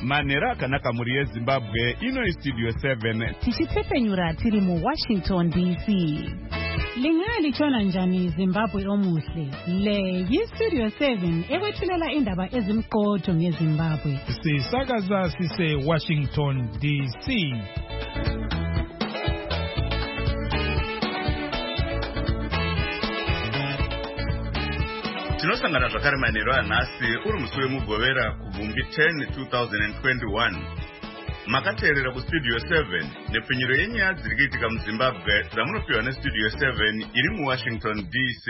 Manera akanaka muri yeZimbabwe ino Studio 7 tichitepenyura tiri mu Washington DC. Lingali chona njani Zimbabwe omuhle. Le yiStudio 7 ekwethulela indaba ezimqotho ngeZimbabwe. Sisakaza sise Washington DC. Tinosangana zvakare manheru anhasi uri musi wemugovera kuvhumbi 10 2021. Makateerera kuStudio 7 nepfinyiro yenyaya dziri kuitika muZimbabwe dzamunopiwa neStudio 7 iri muWashington DC.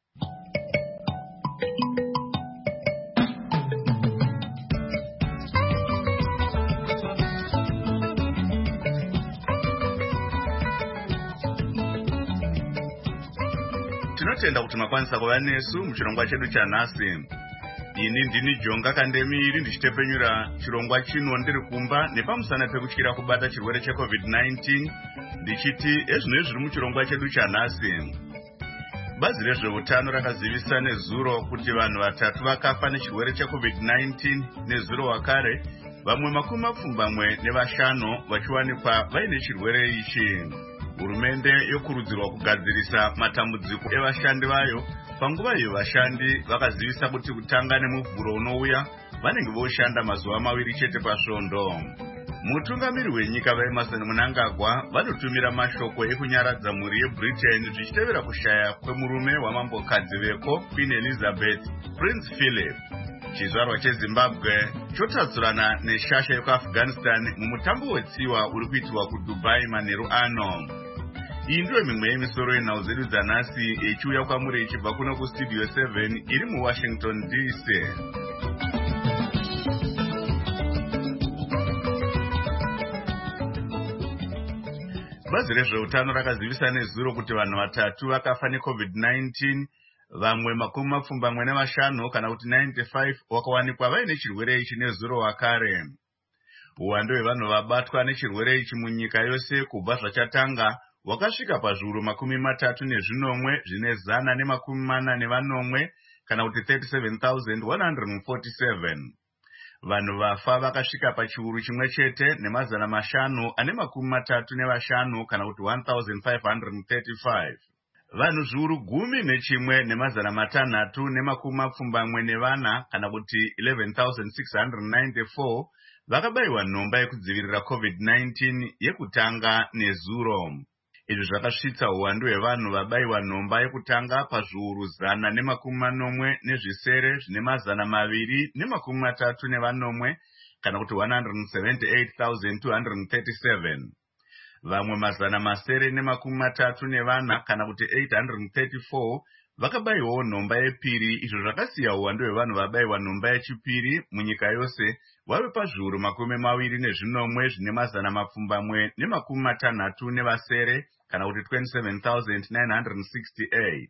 Tinotenda kuti makwanisa kuva nesu muchirongwa chedu chanhasi. Ini ndini Jonga Kandemiri ndichitepenyura chirongwa chino ndiri kumba nepamusana pekutyira kubata chirwere cheCovid-19 ndichiti ezvino zviri muchirongwa chedu chanhasi. Bazi rezveutano rakazivisa nezuro kuti vanhu vatatu vakafa nechirwere cheCovid-19 nezuro wakare, vamwe makumi mapfumbamwe nevashanu vachiwanikwa vaine chirwere ichi. Hurumende yokurudzirwa kugadzirisa matambudziko evashandi vayo. Panguva iyo vashandi vakazivisa kuti kutanga nemuvhuro unouya vanenge voshanda mazuva maviri chete pasvondo. Mutungamiri wenyika vaEmmerson Mnangagwa vanotumira mashoko ekunyaradza mhuri yeBritain zvichitevera kushaya kwemurume wamambokadzi veko Queen Elizabeth, Prince Philip. Chizvarwa cheZimbabwe chotatsurana neshasha yekuAfghanistan mumutambo wetsiwa uri kuitirwa kuDubai manheru ano. Iyi ndiyo mimwe yemisoro yenhau dzedu dzanhasi ichiuya kwamuri ichibva kuno kuStudio 7 iri muWashington DC. Bazi rezveutano rakazivisa nezuro kuti vanhu vatatu vakafa neCovid-19, vamwe makumi mapfumbamwe nevashanu kana kuti 95 wakawanikwa vaine chirwere ichi nezuro wakare. Uwandu hwevanhu vabatwa nechirwere ichi munyika yose kubva zvachatanga wakasvika pazviuru makumi matatu nezvinomwe zvine zana nemakumi mana nevanomwe kana kuti 37,147. Vanhu vafa vakasvika pachiuru chimwe chete nemazana mashanu ane makumi matatu nevashanu kana kuti 1,535. Vanhu zviuru gumi nechimwe nemazana matanhatu nemakumi mapfumbamwe nevana kana kuti 11,694 vakabayiwa nhomba yekudzivirira COVID-19 yekutanga nezuro. Izvi zvakasvitsa uwandu hwevanhu vabayiwa nhomba yekutanga pazviuru zana nemakumi manomwe nezvisere zvine mazana maviri nemakumi matatu nevanomwe kana kuti 178,237. Vamwe mazana masere nemakumi matatu nevana kana kuti 834 vakabayiwawo nhomba yepiri, izvo zvakasiya uwandu hwevanhu vabayiwa nhomba yechipiri munyika yose wave pazviuru makumi maviri nezvinomwe zvine mazana mapfumbamwe nemakumi matanhatu nevasere kana kuti 27,968.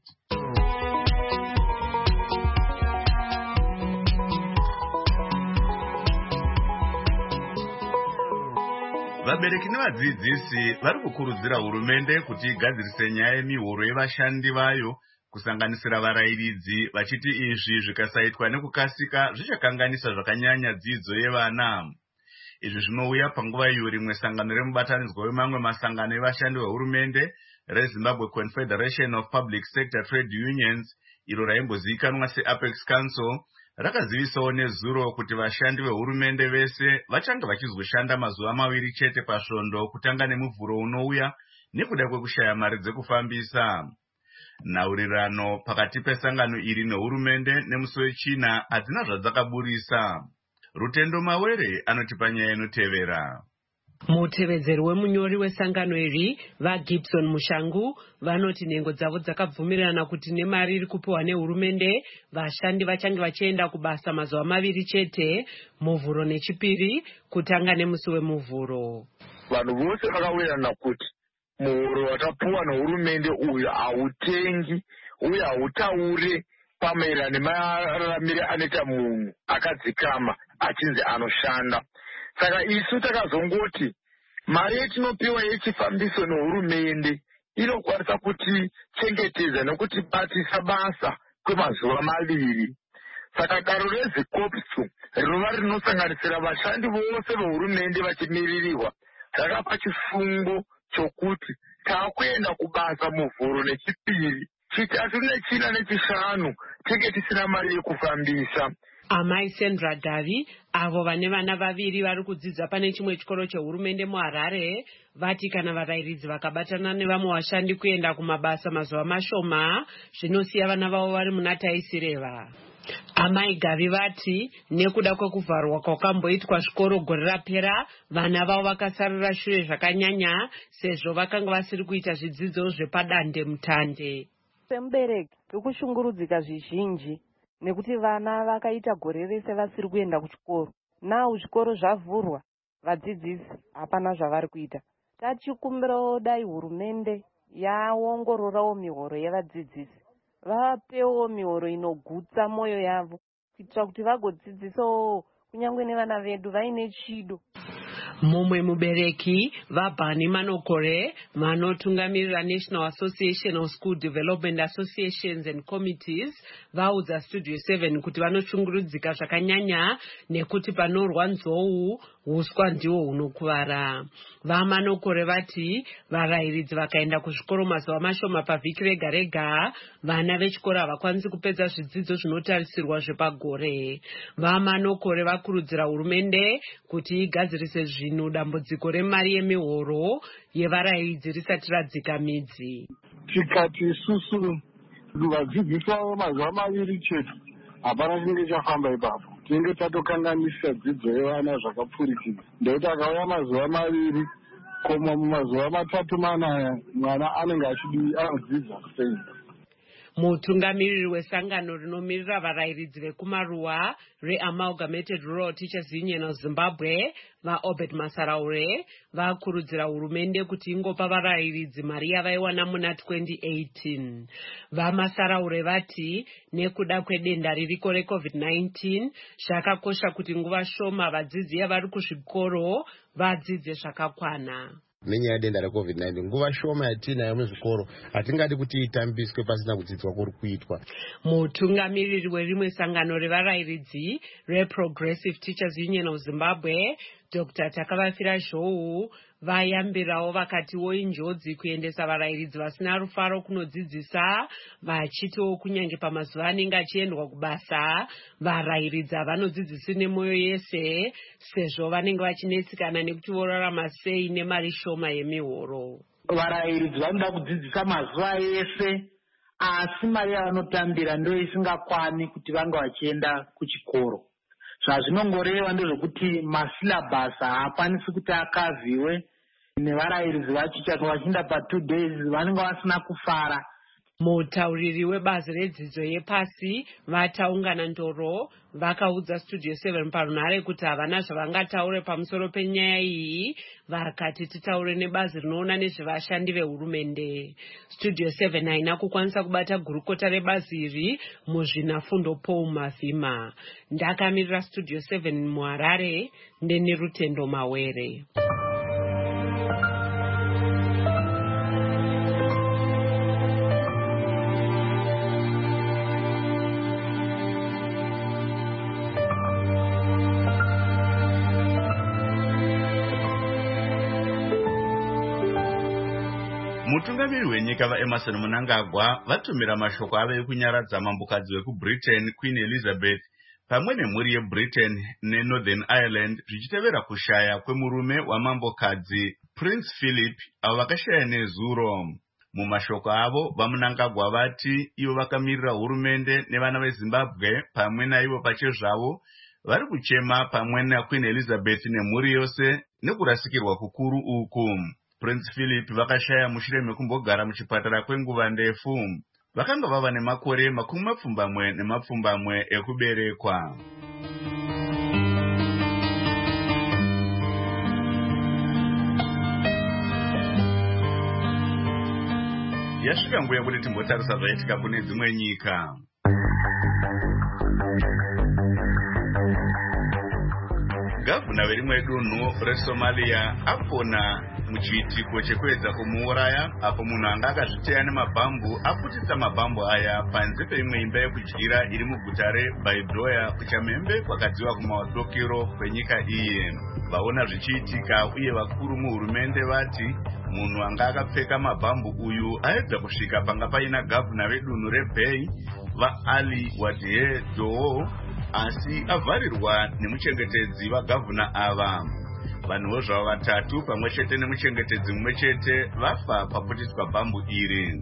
Vabereki nevadzidzisi vari kukurudzira hurumende kuti igadzirise nyaya yemihoro yevashandi vayo kusanganisira varayiridzi, vachiti izvi zvikasaitwa nekukasika zvichakanganisa zvakanyanya dzidzo yevana. Izvi zvinouya panguva iyo rimwe sangano remubatanidzwa wemamwe masangano evashandi vehurumende reZimbabwe Confederation of Public Sector Trade Unions, iro raimbozivikanwa seApex Council, rakazivisawo nezuro kuti vashandi vehurumende vese vachange vachizoshanda mazuva maviri chete pasvondo kutanga nemuvhuro unouya nekuda kwekushaya mari dzekufambisa. Nhaurirano pakati pesangano iri nehurumende nemusi wechina hadzina zvadzakaburisa. Rutendo Mawere anotipa nyaya inotevera. Mutevedzeri wemunyori wesangano iri vaGibson Mushangu vanoti nhengo dzavo dzakabvumirana kuti nemari iri kupiwa nehurumende vashandi vachange vachienda kubasa mazuva maviri chete, muvhuro nechipiri, kutanga nemusi wemuvhuro. Vanhu vose vakawirirana kuti muhuro watapuwa nehurumende uyu hautengi uye hautaure pamaererano nemararamire anoita munhu akadzikama achinzi anoshanda. Saka isu takazongoti mari yetinopiwa yechifambiso nehurumende inokwanisa kuti chengetedza nokuti batisa basa kwemazuva maviri. Saka daro rezikopsu rinova rinosanganisira vashandi vose vehurumende vachimirirwa rakapa chifungo chokuti takuenda kubasa muvhuro nechipiri, chitatu nechina nechishanu tinge tisina mari yekufambisa. Amai Sandra Davi avo vane vana vaviri vari kudzidza pane chimwe chikoro chehurumende muHarare vati kana varairidzi vakabatana nevamwe vashandi kuenda kumabasa mazuva mashoma zvinosiya vana vavo vari muna taisireva. Amai Gavi vati nekuda kwekuvharwa kwakamboitwa zvikoro gore rapera vana vavo vakasarira shure zvakanyanya sezvo vakanga vasiri kuita zvidzidzo zvepadande mutande. Semubereki tikushungurudzika zvizhinji nekuti vana vakaita gore rese vasiri kuenda kuchikoro. Nau zvikoro zvavhurwa, vadzidzisi hapana zvavari kuita. Tachikumbirawo dai hurumende yaongororawo mihoro yevadzidzisi, vapewo mihoro inogutsa moyo yavo kuitira kuti vagodzidzisawo kunyangwe nevana vedu vaine chido. Mumwe mubereki vaBhani Manokore vanotungamirira National Association of School Development Associations and Committees vaudza Studio 7 kuti vanoshungurudzika zvakanyanya nekuti panorwa nzou huswa ndiwo hunokuvara. VaManokore vati varairidzi vakaenda kuzvikoro mazuva mashoma pavhiki rega rega vana vechikoro havakwanisi kupedza zvidzidzo zvinotarisirwa zvepagore. VaManokore vakurudzira hurumende kuti igadzirise zvino dambudziko remari yemihoro yevarairidzi risati radzika midzi. Tikati isusu vadzidzisi vavo mazuva maviri chete hapana chinenge chafamba ipapo, tinenge tatokanganisa dzidzo yevana zvakapfurikidza. Ndokuti akauya mazuva maviri koma mumazuva matatu manaya mwana anenge anodzidza sei. Mutungamiriri wesangano rinomirira varairidzi vekumaruwa reAmalgamated Rural Teachers Union of Zimbabwe vaObed Masaraure vakurudzira hurumende kuti ingopa varairidzi mari yavaiwana muna 2018. VaMasaraure vati nekuda kwedenda ririko reCovid-19 zvakakosha kuti nguva shoma vadzidzi vari kuzvikoro vadzidze zvakakwana. Nenyaya yedenda reCovid-19 nguva shoma yatinayo muzvikoro hatingadi kuti itambiswe pasina kudzidzwa kuri kuitwa. Mutungamiriri werimwe sangano revarairidzi reProgressive Teachers Union of Zimbabwe Dr. Takavafira Zhou vayambirawo vakatiwo injodzi kuendesa varairidzi vasina rufaro kunodzidzisa vachitiwo kunyange pamazuva anenge achiendwa kubasa varairidzi havanodzidzisi nemoyo yese sezvo vanenge vachinetsikana nekuti vorarama sei nemari shoma yemihoro. Varairidzi vanoda kudzidzisa mazuva ese asi mari yavanotambira ndo isingakwani kuti vange vachienda kuchikoro. Zvazvinongoreva ndezvekuti masilabhasi haakwanisi kuti akavhiwe nevarairidzi vachicha vachienda pa2 days vanenge vasina kufara. Mutauriri webazi redzidzo yepasi vataungana ndoro vakaudza Studio 7 parunhare kuti havana zvavangataure pamusoro penyaya iyi vakati titaure nebazi rinoona nezvevashandi vehurumende. Studio 7 haina kukwanisa kubata gurukota rebazi iri muzvinafundo Paul Mavhima. Ndakamirira Studio 7 muHarare ndine Rutendo Mawere. Mutungamiri wenyika vaEmerson Mnangagwa vatumira mashoko ave ekunyaradza mambokadzi wekuBritain Queen Elizabeth pamwe nemhuri yeBritain neNorthern Ireland zvichitevera kushaya kwemurume wamambokadzi Prince Philip avo vakashaya nezuro. Mumashoko avo vaMnangagwa vati ivo vakamirira hurumende nevana veZimbabwe pamwe naivo pachezvavo vari kuchema pamwe naQueen Elizabeth nemhuri yose nekurasikirwa kukuru uku. Prince Philip vakashaya mushure mekumbogara muchipatara kwenguva ndefu. Vakanga vava nemakore 70 ekuberekwa. Yasvika nguva yekuti timbotarisa zvaitika kune dzimwe nyika. Gavhuna verimwe dunhu reSomalia apona muchiitiko chekuedza kumuuraya apo munhu anga akazviteya nemabhambu aputisa mabhambu aya panze peimwe imba yekudyira iri muguta reBaidoa kuchamhembe kwakadziva kumawadokero kwenyika iyi. Vaona zvichiitika uye vakuru muhurumende vati munhu anga akapfeka mabhambu uyu aedza kusvika panga paina gavhuna vedunhu reBay vaAli Wadie Doo, asi avharirwa nemuchengetedzi vagavhuna ava. Vanhuwo zvavo vatatu pamwe chete nemuchengetedzi mumwe chete vafa paputiswa bhambu iri.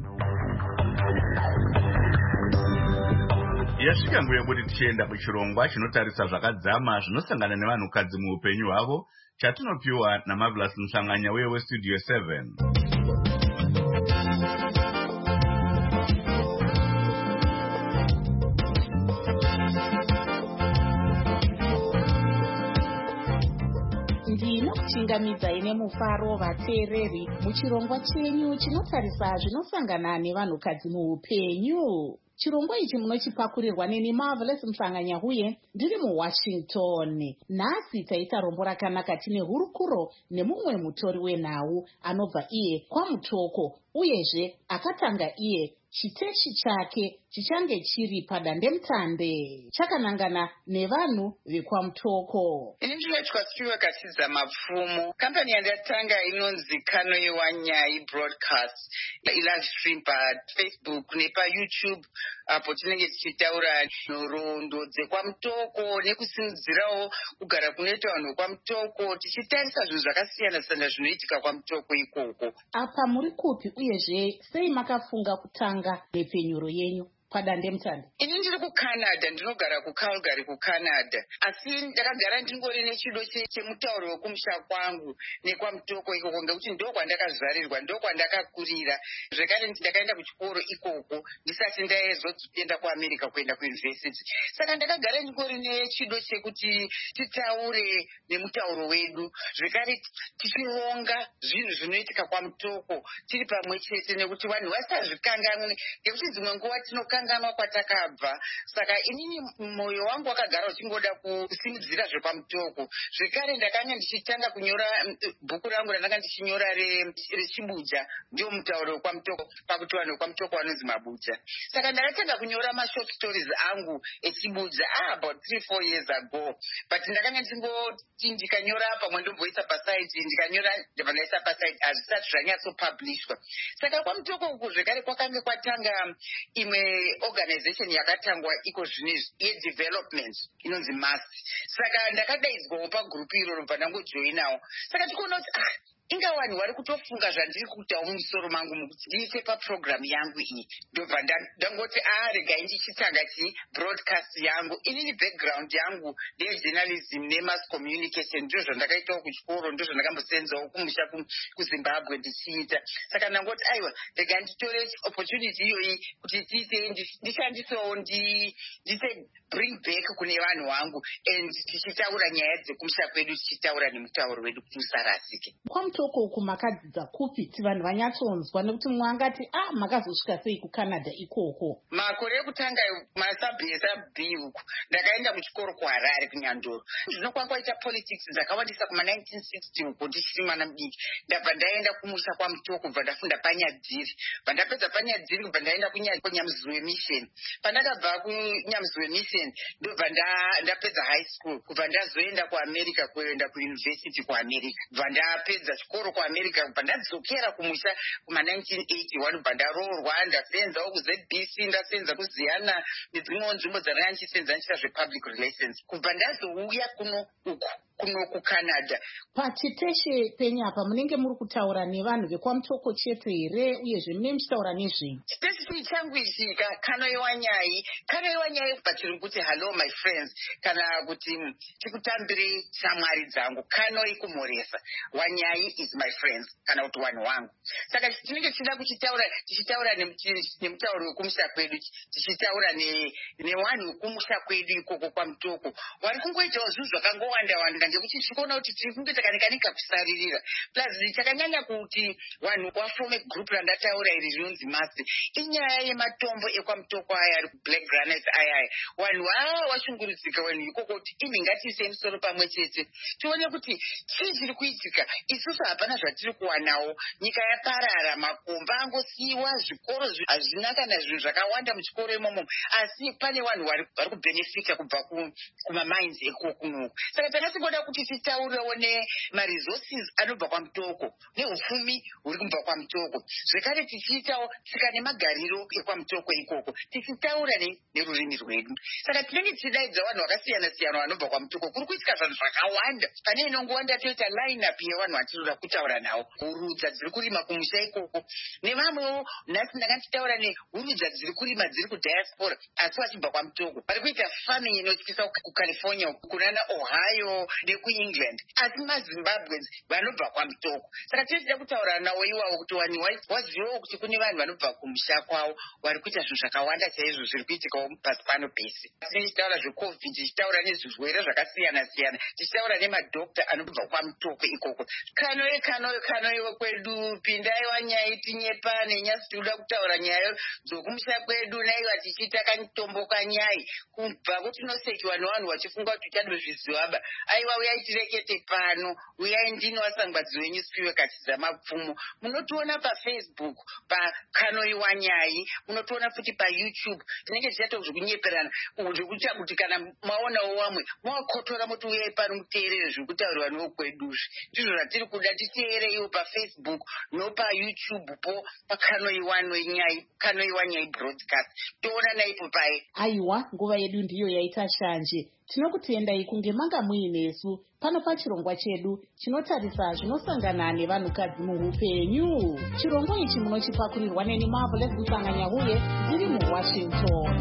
Yasvika nguva yekuti tichienda kuchirongwa chinotarisa zvakadzama zvinosangana nevanhukadzi muupenyu hwavo, chatinopiwa naMarvelous Mhlanganya weStudio 7. Ndinokuchingamidza ine mufaro vateereri muchirongwa chenyu chinotarisa zvinosangana nevanhukadzi muupenyu. Chirongwa ichi munochipakurirwa neni Marvelous Mhlanganya uye ndiri muWashington. Nhasi taita rombo rakanaka tine hurukuro nemumwe mutori wenhau anobva iye kwaMutoko uyezve akatanga iye chiteshi chake chichange chiri padandemutande chakanangana nevanhu vekwaMutoko. Ini ndinoitwa Siwe Katiza Mapfumo. Kampani yandatanga inonzi Kanoe Wanyai Broadcast. Ilive stream paFacebook nepaYouTube apo tinenge tichitaura nhoroondo dzekwaMutoko nekusimudzirawo kugara kunoita vanhu vekwaMutoko tichitarisa zvinhu zvakasiyana siyana zvinoitika kwaMutoko ikoko. Apa muri kupi uyezve sei makafunga kutanga nepfenyuro yenyu padandemutande? Ini ndiri kuCanada, ndinogara kuCalgary kuCanada, asi ndakagara ndingori nechido chemutauro wekumusha kwangu nekwaMutoko ikoko ngekuti ndokwandakazvarirwa, ndokwandakakurira. Zvekare ndakaenda kuchikoro ikoko ndisati ndaezoenda kuAmerica kuenda kuuniversity. Saka ndakagara ndingori nechido chekuti titaure nemutauro wedu, zvekare tichironga zvinhu zvinoitika kwaMutoko tiri pamwe chete nekuti vanhu vasazvikanganwe ngekuti dzimwe nguva tinokanganwa kwatakabva. Saka inini mwoyo wangu wakagara uchingoda kusimudzira zvepaMutoko. Zvekare ndakanga ndichitanga kunyora bhuku rangu randanga ndichinyora rechibuja, ndio mutauro wekwaMutoko, pakuti vanhu vekwaMutoko vanonzi mabuja. Saka ndakatanga kunyora mashort stories angu echibuja about 3-4 years ago, but ndakanga ndikanyora pamwe ndomboisa pasite, ndikanyora ndikanaisa pasite, hazvisati zvanyatsopublishwa. Saka kwaMutoko uku zvekare kwakanga kwatanga imwe organization yakatangwa iko zvinezvi yedevelopment inonzi MAST. Saka ndakadaidzwawo pagrupu iroro bva ndangojoinawo. Saka tikuona kuti inga vanhu vari kutofunga zvandiri kuitawo mumusoro mangu mukuti ndiise paprogramu yangu iyi. Ndobva ndangoti regai ndichitanga broadcast yangu. Inini background yangu ndejournalism nemass communication, ndizvo zvandakaitawo kuchikoro, ndizvo zvandakambosenzawo kumusha kuZimbabwe ndichiita. Saka ndangoti aiwa regai nditore opportunity iyoyi kuti ndishandisewo ndise bring back kune vanhu vangu and tichitaura nyaya dzekumusha kwedu, tichitaura nemutauro wedu kuti usarasike. KwaMutoko uku makadzidza kupi kuti vanhu vanyatsonzwa, nekuti mumwe angati makazosvika sei kuCanada ikoko? Makore ekutanga masabhesa B uku ndakaenda kuchikoro kuHarare kuNyandoro. Ndinokwangoita politics dzakawandisa kuma1960 uko ndichiri mwana mudiki. Ndabva ndaenda kumusha kwaMutoko, kubva ndafunda paNyadziri. Pandapedza paNyadziri kubva ndaenda kuNyamuzwe Mission. Pandakabva kuNyamuzwe Mission ndobva ndapedza high school, kubva ndazoenda kuAmerica kuenda kuuniversity kuAmerica. Kubva ndapedza chikoro kuAmerica kubva ndadzokera kumusha kuma1981 kubva ndaroorwa ndasenzawo kuZBC, ndasenza kuZiana nedzimwewo nzvimbo dzandanga ndichisenza ndichita zvepublic relations. Kubva ndazouya kuno kuCanada. Pachiteshe penyu apa munenge muri kutaura nevanhu vekwaMutoko chete here uyezve munenge muchitaura nezvenyu? Chiteshi changu ichi Kanoe Wanyai. Kanoe Wanyai pachirungu kuti hello my friends, kana kuti tikutambire shamwari dzangu. Kanoe kumoresa, Wanyai is my friends, kana kuti vanhu vangu. Saka tinenge tichida tichitaura nemutauro wekumusha kwedu, tichitaura nevanhu vekumusha kwedu ikoko kwaMutoko. Vari kungoitawo zvinhu zvakangowanda ngekuti tikuona kuti tiri kunge takanika kusaririra. Plus chakanyanya kuti vanhu wafome group randataura iri rinonzi MAST, inyaya yematombo ekwaMutoko aya ari kublack granite aya. Vanhu washungurudzika vanhu ikoko kuti imi ngatiise musoro pamwe chete tione kuti chii chiri kuitika. Isusu hapana zvatiri kuwanawo. Nyika yaparara, makomba angosiyiwa, zvikoro hazvina kana zvinhu zvakawanda muchikoro imomo, asi pane vanhu vari kubhenefita kubva kumamines ekokunoku. Saka takasingoda kuti titaurirewo nemaresources anobva kwamutoko neupfumi huri kubva kwamutoko, zvekare tichiitawo tsika nemagariro ekwamutoko ikoko, tichitaura nerurimi rwedu. Saka tinenge tichidaidza vanhu vakasiyana siyana vanobva kwamutoko. Kuri kuitika zvanhu zvakawanda. Pane inongowanda toita line up yevanhu vatinoda kutaura navo, hurudza dziri kurima kumusha ikoko, nevamwewo nhasi ndakatitaura nehurudza dziri kurima dziri kudiaspora asi vachibva kwamutoko. Vari kuita farming inotyisa kucalifornia, kunana Ohio nekuengland, asi mazimbabwens vanobva kwamutoko. Saka tinotida kutaura navo iwavo kuti wani wazivawo kuti kune vanhu vanobva kumusha kwavo vari kuita zvinhu zvakawanda chaizvo zviri kuitikawo pasi pano pese. Tichitaura zvecovid, tichitaura nezvirwere zvakasiyana siyana, tichitaura nemadhokta anobva kwamutoko ikoko. Kanoyo kwedu, pindai wanyai tinyepane, nyasi tinoda kutaura nyaya dzokumusha kwedu, naiva tichiita kamitombo kanyai kubva kutinosekiwa nevanhu vachifunga kuti uchadozvizivaba. Aiwa uyai tirekete pano, uyai ndini wasangwadzi wenyu sipiwe kati dzamapfumo. Munotiona paFacebook pakanoyi wanyai, munotiona futi paYouTube. Tinenge tichaita zvekunyeperana zvekuita kuti kana maonawo wamwe mwakotora moti uyai pano muteerere zviri kutaurirwa newokweduzvi. Ndizvo zvatiri kuda, titeereiwo paFacebook nopaYouTube po pakanoyi wanyai broadcast. Toona naipo paye. Aiwa, nguva yedu ndiyo yaita shanje. Tinokutendai kunge manga muinesu pano pachirongwa chedu chinotarisa zvinosangana nevanhukadzi muupenyu. Chirongwa ichi munochipakurirwa neni Marvelous Musanganyahuye ndiri muWashington.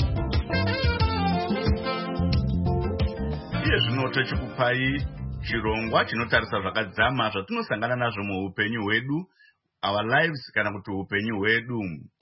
Iye zvino tochikupai chirongwa chinotarisa zvakadzama zvatinosangana nazvo muupenyu hwedu, our lives kana kuti upenyu hwedu.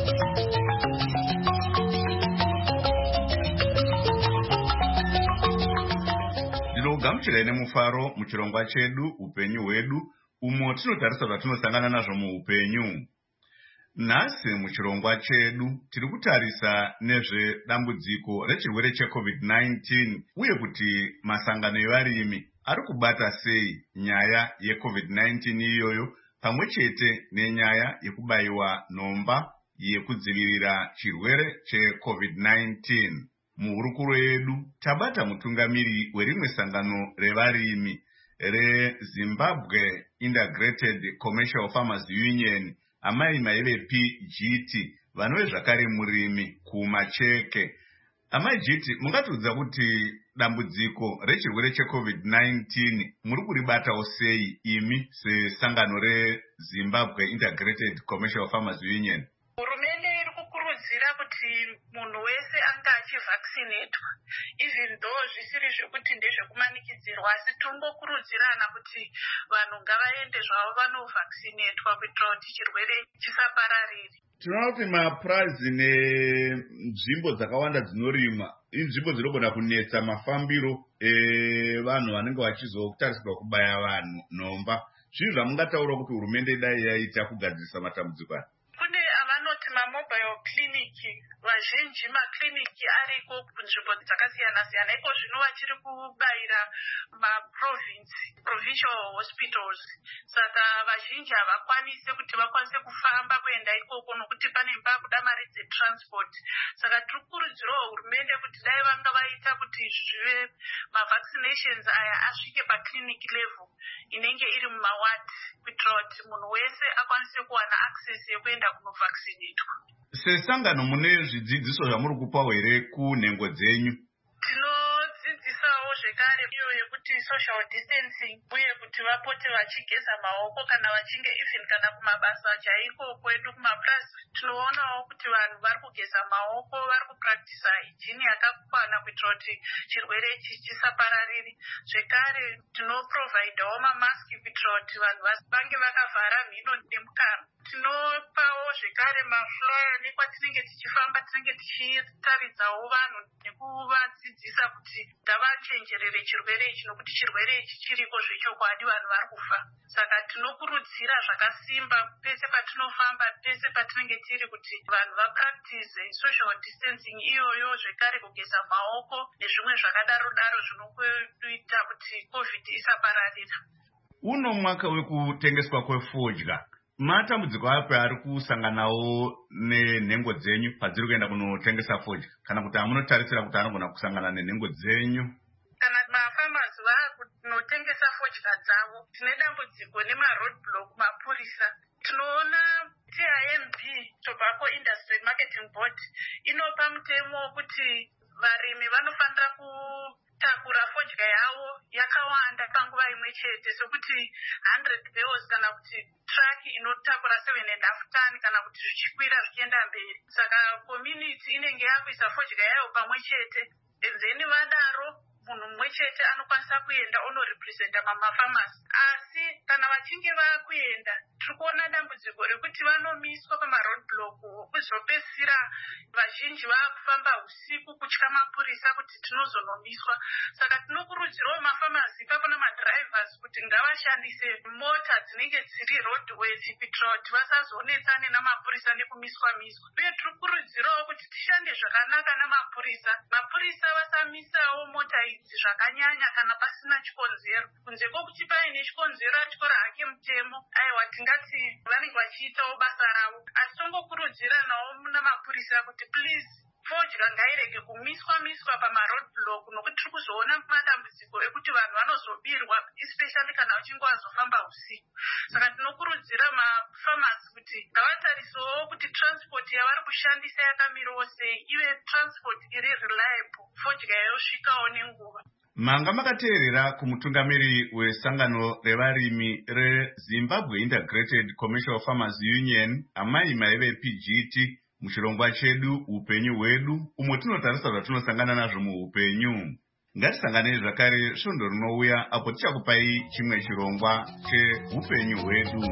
Ndinogamuchirai nemufaro muchirongwa chedu upenyu hwedu, umo tinotarisa zvatinosangana nazvo muupenyu. Nhasi muchirongwa chedu tiri kutarisa nezvedambudziko rechirwere cheCovid-19 uye kuti masangano evarimi ari kubata sei nyaya yeCovid-19 iyoyo, pamwe chete nenyaya yekubayiwa nhomba yekudzivirira chirwere cheCovid-19. Muhurukuro yedu tabata mutungamiri werimwe sangano revarimi reZimbabwe Integrated Commercial Farmers Union, amai Maivepi Jiti, vanove zvakare murimi kuMacheke. Amai Jiti, mungatiudza kuti dambudziko rechirwere cheCovid-19 muri kuribatawo sei imi sesangano reZimbabwe Integrated Commercial Farmers Union? Hurumende iri kukurudzira kuti munhu wese anga achivhaccinatwa, even though zvisiri zvekuti ndezvekumanikidzirwa, asi tongokurudzirana kuti vanhu ngavaende zvavo vanovhaccinatwa kuitira kuti chirwere chisapararire. Tinoona kuti mapurazi nenzvimbo dzakawanda dzinorimwa inzvimbo dzinogona kunetsa mafambiro evanhu vanenge vachizokutarisirwa kubaya vanhu nhomba. Zvinhu zvamungataura kuti hurumende dai yaita kugadzirisa matambudziko aya? Kune avanoti mamobile clinic, vazhinji makliniki ariko kunzvimbo dzakasiyana siyana. Iko zvino vachiri kubayira provincial hospitals, saka vazhinji havakwanise kuti vakwanise kufamba kuenda ikoko nokuti panenge pakuda mari dzetransport. Saka tiri kukurudzirawo hurumende kuti dai vanga vaita kuti zvive mavaccinations aya asvike paclinic level inenge iri mumaward, kuitira kuti munhu wese akwanise kuwana access yekuenda kunovaccinatwa. Sesangano mune zvidzidziso zvamuri kupawo here kunhengo dzenyu? Tinodzidzisawo zvekare iyo yekuti social distancing uye kuti vapote vachigeza maoko kana vachinge even kana kumabasa chaiko kwedu kumapurazi. Tinoonawo kuti vanhu vari kugeza maoko, vari kupractice hygiene yakakwana kuitira kuti chirwere ichi chisapararire. Zvekare tinoprovidawo mamaski kuitira kuti vanhu vange vakavhara mhino nemukanwa. Tinopawo zvekare maflyer nekwatinenge tichifamba tinenge tichitaridzawo vanhu nekuvadzidzisa kuti ngavachenjerere chirwere ichi nokuti chirwere ichi chiriko zvechokwadi, vanhu vari kufa. Saka tinokurudzira zvakasimba pese patinofamba, pese patinenge tiri kuti vanhu vapractice social distancing iyoyo, zvekare kugeza maoko nezvimwe zvakadaro daro zvinokuita kuti COVID isapararira. uno mwaka wekutengeswa kwefodya, matambudziko api ari kusanganawo nenhengo dzenyu padziri kuenda kunotengesa fodya, kana kuti hamunotarisira kuti anogona kusangana nenhengo dzenyu? Kana mafamasi vakunotengesa fodya dzavo, tine dambudziko nemaroadblock mapurisa. Tinoona TIMB, Tobacco Industry Marketing Board, inopa mutemo wekuti varimi vanofanira kutakura fodya yavo yakawanda panguva imwe chete, sekuti 100 bales kana kuti traki inotakura 7.5 tani kana kuti zvichikwira zvichienda mberi. Saka community inenge yakuisa fodya yayo pamwe chete, enzeni vadaro munhu mumwe chete anokwanisa kuenda onorepresenta mamafamasi. Asi kana vachinge vakuenda, tiri kuona dambudziko rekuti vanomiswa pamaroadblock, kuzopedzisira vazhinji vakufamba usiku kutya mapurisa kuti tinozonomiswa. Saka tinokurudzirawo mafamasi ipapo namadrivers kuti ngavashandise mota dzinenge dziri roadways kuitira kuti vasazonetsane namapurisa nekumiswa. Uye tiri kurudzirawo kuti tishande zvakanaka namapurisa. Mapurisa vasamisawo mota idzi zvakanyanya kana pasina chikonzero. Kunze kwokuti paine chikonzero atyora hake mutemo, aiwa tingati vanenge vachiitawo basa ravo. Asi tongokurudziranawo namapurisa kuti please, fodya ngairege kumiswa pamaroadblock, nokuti tiri kuzoona madambudziko ekuti vanhu vanozobirwa, especially kana vachinge vazofamba usiku. Saka tinokurudzira mafamasi kuti ngavatarisewo kuti transport yavari kushandisa yakamirawo sei, ive transport iri reliable, fodya yosvikawo nenguva. Manga makateerera kumutungamiri wesangano revarimi reZimbabwe Integrated Commercial Farmers Union, amai maive PGT, muchirongwa chedu upenyu hwedu, umwe tinotarisa zvatinosangana nazvo muupenyu. Ngatisanganei zvakare svondo rinouya apo tichakupai chimwe chirongwa cheupenyu hwedu.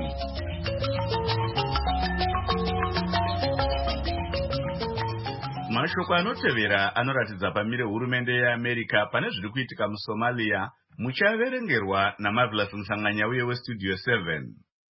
Mashoko anotevera anoratidza pamire hurumende yeAmerica pane zviri kuitika muSomalia, muchaverengerwa naMarvelous Musanganya uye weStudio 7.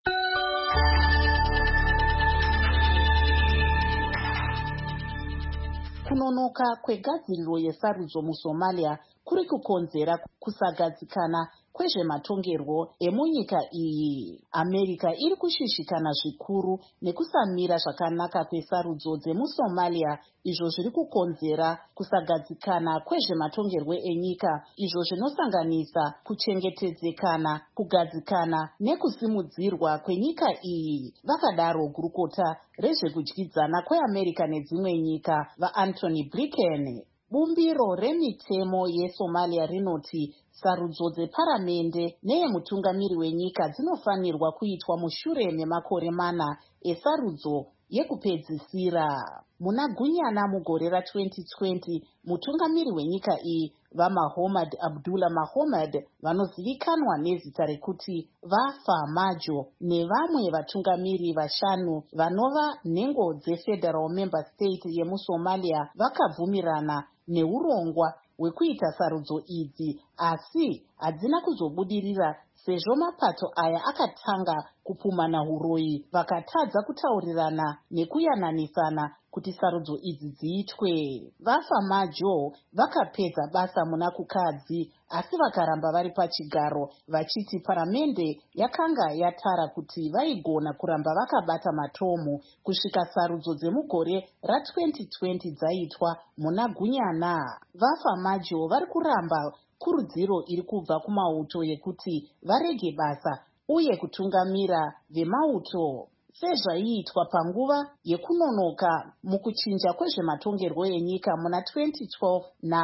Kunonoka kwegadziriro yesarudzo muSomalia kuri kukonzera kusagadzikana kwezvematongerwo emunyika iyi. America iri kushishikana zvikuru nekusamira zvakanaka kwesarudzo dzemuSomalia, izvo zviri kukonzera kusagadzikana kwezvematongerwo enyika, izvo zvinosanganisa kuchengetedzekana, kugadzikana nekusimudzirwa kwenyika iyi. Vakadaro gurukota rezvekudyidzana kweAmerica nedzimwe nyika vaAnthony Blinken. Bumbiro remitemo yeSomalia rinoti sarudzo dzeparamende neyemutungamiri wenyika dzinofanirwa kuitwa mushure memakore 4 esarudzo yekupedzisira. Muna Gunyana mugore ra2020, mutungamiri wenyika iyi vaMohamed Abdullah Mohamed, vanozivikanwa nezita rekuti vaFarmajo, nevamwe vatungamiri 5 vanova nhengo dzefederal member state yemuSomalia vakabvumirana neurongwa hwekuita sarudzo idzi, asi hadzina kuzobudirira sezvo mapato aya akatanga kupumana uroyi, vakatadza kutaurirana nekuyananisana kuti sarudzo idzi dziitwe. VaFarmajo vakapedza basa muna kukadzi, asi vakaramba vari pachigaro vachiti paramende yakanga yatara kuti vaigona kuramba vakabata matomu kusvika sarudzo dzemugore ra2020 dzaitwa muna Gunyana. VaFarmajo vari kuramba kurudziro iri kubva kumauto yekuti varege basa uye kutungamira vemauto sezvaiitwa panguva yekunonoka mukuchinja kwezvematongerwo enyika muna 2012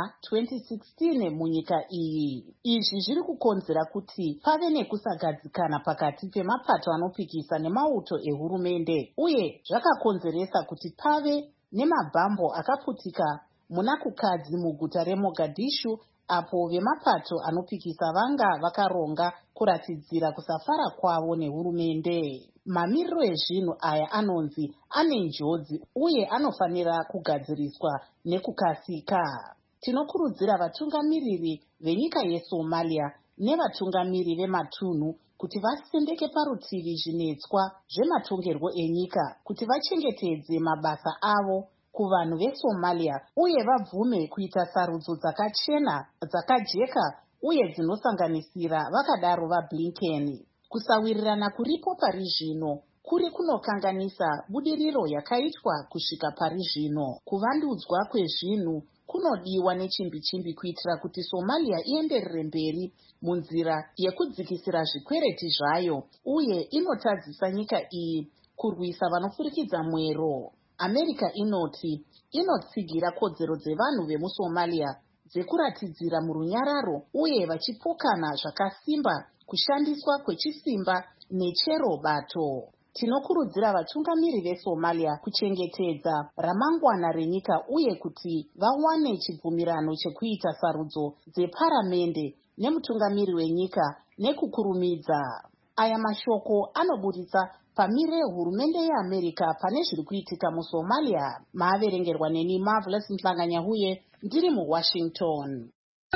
na2016 munyika iyi. Izvi zviri kukonzera kuti pave nekusagadzikana pakati pemapato anopikisa nemauto ehurumende, uye zvakakonzeresa kuti pave nemabhambo akaputika muna kukadzi muguta reMogadishu, apo vemapato anopikisa vanga vakaronga kuratidzira kusafara kwavo nehurumende. Mamiriro ezvinhu aya anonzi ane njodzi uye anofanira kugadziriswa nekukasika. Tinokurudzira vatungamiriri venyika yeSomalia nevatungamiri vematunhu kuti vasendeke parutivi zvinetswa zvematongerwo enyika kuti vachengetedze mabasa avo kuvanhu veSomalia uye vabvume kuita sarudzo dzakachena, dzakajeka uye dzinosanganisira vakadaro vaBlinken. Kusawirirana kuripo pari zvino kuri kunokanganisa budiriro yakaitwa kusvika pari zvino. Kuvandudzwa kwezvinhu kunodiwa nechimbi-chimbi kuitira kuti Somalia ienderere mberi munzira yekudzikisira zvikwereti zvayo uye inotadzisa nyika iyi kurwisa vanofurikidza mwero. America inoti inotsigira kodzero dzevanhu vemuSomalia dzekuratidzira murunyararo uye vachipokana zvakasimba kushandiswa kwechisimba nechero bato. Tinokurudzira vatungamiri veSomalia kuchengetedza ramangwana renyika uye kuti vawane chibvumirano chekuita sarudzo dzeparamende nemutungamiri wenyika nekukurumidza. Aya mashoko anoburitsa pamire hurumende yeAmerica pane zviri kuitika muSomalia. Maaverengerwa neni Marvelous Mhlanga-Nyahuye ndiri muWashington.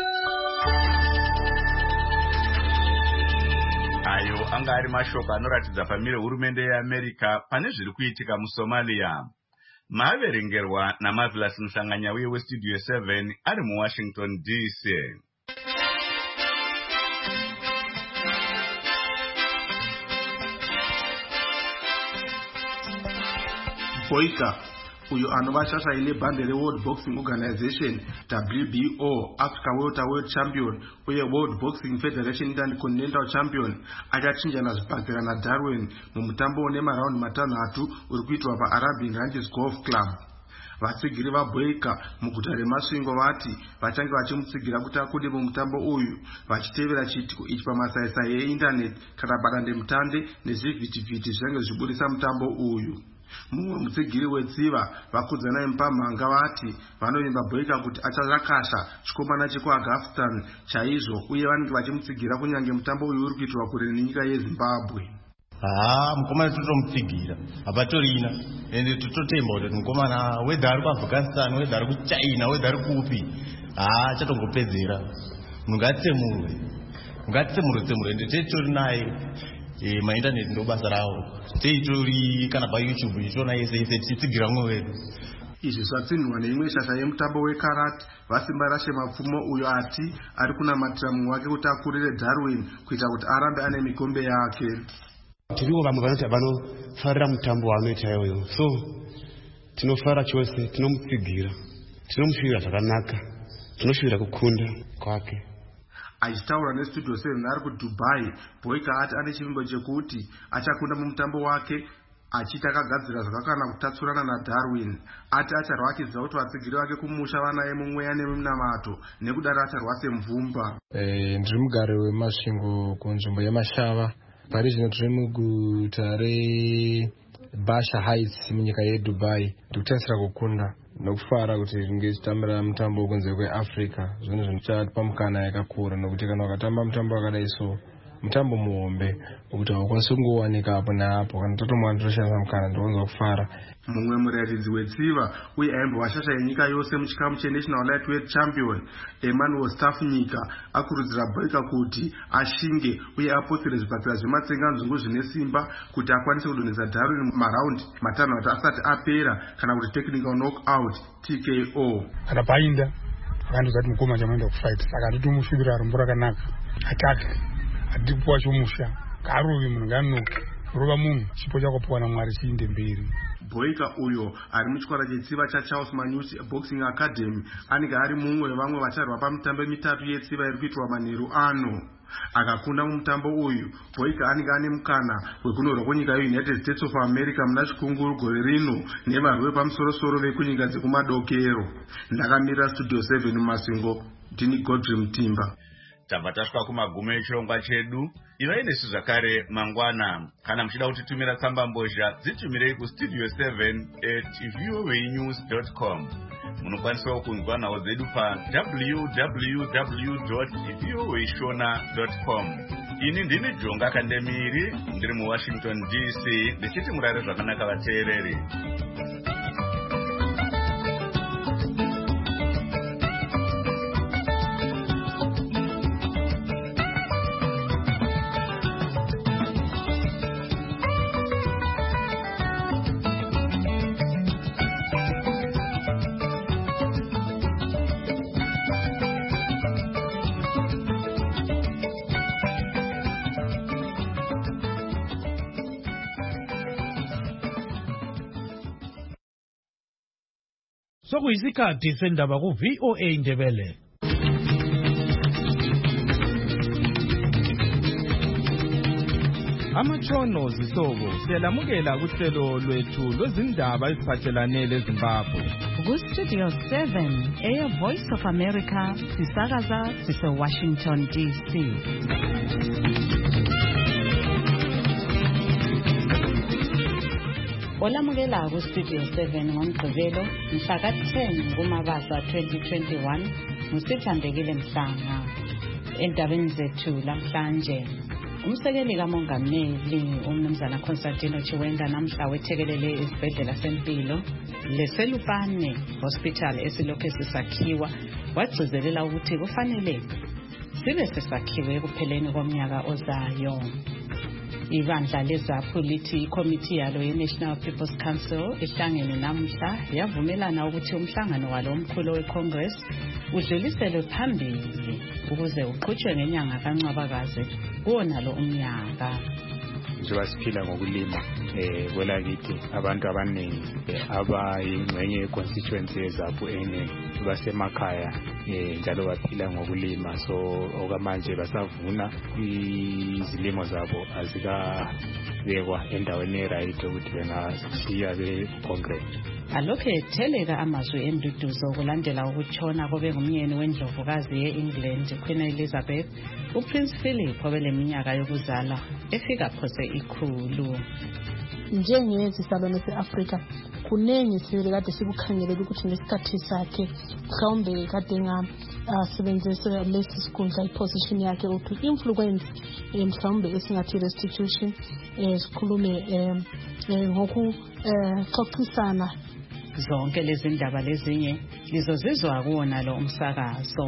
Ayo anga ari mashoko anoratidza pamire hurumende yeAmerica pane zviri kuitika muSomalia. Maaverengerwa naMarvelous Mhlanga-Nyahuye weStudio 7 ari muWashington DC. Boyka uyo anova shasha nebhande reWorld Boxing Organization WBO Africa Welterweight Champion uye World Boxing Federation Intercontinental Champion achachinjana zvibhakera naDarwin mumutambo une maraundi matanhatu uri kuitwa paArabian Ranges Golf Club. Vatsigiri vaBoyka muguta reMasvingo vati vachange vachimutsigira kuti akude mumutambo uyu vachitevera chiitiko ichi pamasaisai eindaneti kana padandemutande nezvivhitivhiti zvinenge zvichibudisa mutambo uyu. Mumwe mutsigiri wetsiva vakudzana mupamhanga vati vanovimba Boyka kuti achazakasha chikomana chekuAfghanistan chaizvo uye vanenge vachimutsigira kunyange mutambo uyu uri kuitwa kure nenyika yeZimbabwe. Mukomana totomutsigira hapatorina ende tototemba kuti mukomana wedha ari kuAfghanistan wedha ari kuChina wedha ari kupi chatongopedzera. Mungatsemurwe ende titori naye maindaneti ndo basa rawo titori kana paYouTube ichona yese tichitsigira mwe wedu. Izvi zvatsinhwa neimwe shasha yemutambo wekarati vasimba rashe mapfumo uyo ati ari kunamatira mumwe wake kuti akurire Darwin kuita kuti arambe ane mikombe yake. Tiriwo vamwe vanoti vanofarira mutambo waanoita iyoyo, so tinofara chose, tinomutsigira, tinomushuvira zvakanaka, tinoshuvira kukunda kwake. Achitaura neStudio 7 ari kuDubai, Boyka ati ane chivimbo chekuti achakunda mumutambo wake achiti akagadzira zvakakwana kutatsurana naDarwin. Ati acharwakidza kuti vatsigiri vake kumusha vanaye mumweya nemunamato nekudaro acharwa semvumba. Ndiri mugare weMasvingo kunzvimbo yeMashava. Pari zvino tiri muguta reBasha Heights munyika yeDubai. Ndikutarisira kukunda nokufara kuti ringe chitambira mutambo kunze kweAfrica. Zvino zvinochatipa mukana yakakura nokuti kana wakatamba mutambo wakadai so mutambo muhombe kuti haukwanisi kungowanika apo naapo kana totomwana totoshandisa mukana ndonzwa kufara. Mumwe murairidzi wetsiva uye aimbova shasha yenyika yose muchikamu cheNational Lightweight Champion Emmanuel Staffnyika akurudzira Boyka kuti ashinge uye apotsere zvibhakera zvematsenganzungu zvine simba kuti akwanise kudonhedza Darwin maraundi matanhatu asati apera kana kuti technical knockout TKO. Kana painda akandoza kuti mukoma chamuenda kufight saka nditomushuvira rumbo rakanaka atake atipuwa chomusha karovi munhu nganoke rova munhu chipo chakopuwa naMwari chiinde mberi. Boyka uyo ari muchikwara chetsiva chaCharles Manyusi Boxing Academy anenge ari mumwe wevamwe vacharwa pamitambo mitatu yetsiva iri kuitwa manheru ano. Akakunda mumutambo uyu Boyka anenge ane mukana wekunorwa kunyika yeUnited States of America muna chikunguru gore rino nevarwi vepamusoro-soro vekunyika dzekumadokero. Ndakamirira Studio 7 muMasvingo, ndini Godfrey Mutimba. Tabva tasvika kumagumo echirongwa chedu. Ivai nesu zvakare mangwana. Kana muchida kutitumira tsamba mbozha dzitumirei kustudio 7@voanews.com. Munokwanisa kunzwa nhau dzedu pa www.voashona.com. Ini ndini Jonga Kandemiri ndiri muWashington DC ndichiti murare zvakanaka vateereri. sokuyisikhathi sendaba ku-VOA Indebele. Amatshono zihlobo siyalamukela kuhlelo lwethu lwezindaba eziphathelane leZimbabwe. Ku-Studio 7 eye-Voice of America sisakaza sise-Washington DC. Olamukela ku-Studio 7 ngoMgqibelo mhla ka-10 kuMabasa 2021 nguSithandekile Mhlanga. Endabeni zethu lamhlanje, umsekeli kamongameli umnumzana Constantino Chiwenga namhla wethekelele isibhedlela sempilo leSelupane Hospital esilokhu sisakhiwa, wagcizelela ukuthi kufanele sibe sesakhiwe ekupheleni komnyaka ozayo. Ibandla leZAPU lithi ikomiti yalo ye-National People's Council ihlangene namhla yavumelana ukuthi umhlangano walo omkhulu we-Congress udluliselwe phambili ukuze uqhutshwe ngenyanga kaNcwabakazi kuwonalo umnyaka. Njengoba siphila ngokulima kwelakithi, abantu abaningi abayingxenye ye-constituency yeZAPU eningi basemakhaya njalo baphila ngokulima, so okwamanje basavuna izilimo zabo azikabekwa endaweni e-right ukuthi bengashiya be-Congress. Alokhu etheleka amazwi enduduzo kulandela ukutshona kobengumyeni wendlovukazi ye-England Queen Elizabeth, uPrince Philip obeleminyaka yokuzala efika phose ikhulu. Njengezizalwane se-Afrika kuningi sivele kade sikukhangelela ukuthi ngesikhathi sakhe mhlawumbe kade ngasebenzisa lesi sikhundla iposition yakhe ukuthi influence mhlawumbe esingathi restitution, sikhulume ngokuxoxisana. Zonke lezi ndaba lezinye lizozizwa kuwona lo umsakazo.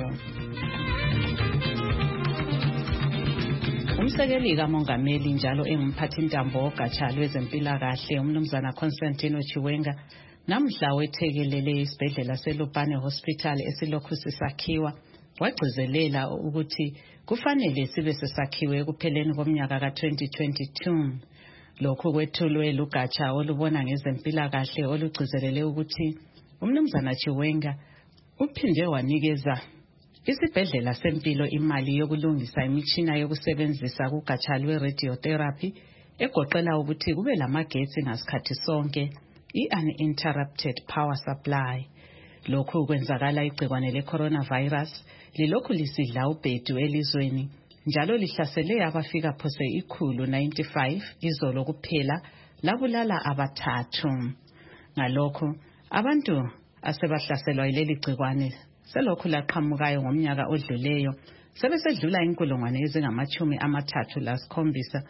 Umsekeli kamongameli njalo engumphathintambo ogatsha lwezempilakahle umnumzana Constantino Chiwenga namhla wethekelele isibhedlela seLupane Hospital esilokhu sisakhiwa, wagcizelela ukuthi kufanele sibe sesakhiwe ekupheleni komnyaka ka-2022. Lokhu kwethulwe lugatsha olubona ngezempilakahle olugcizelele ukuthi umnumzana Chiwenga uphinde wanikeza isibhedlela sempilo imali yokulungisa imitshina yokusebenzisa kugatsha lwe-radiotherapy egoqela ukuthi kube lamagetsi ngasikhathi sonke, i-uninterrupted power supply. Lokhu kwenzakala igcikwane le-coronavirus lilokhu lisidla ubhedu elizweni njalo lihlasele abafika phose 195 izolo kuphela labulala abathathu. Ngalokhu abantu asebahlaselwa yileli gcikwane selokhu laqhamukayo ngomnyaka odluleyo sebesedlula inkulungwane ezingama-37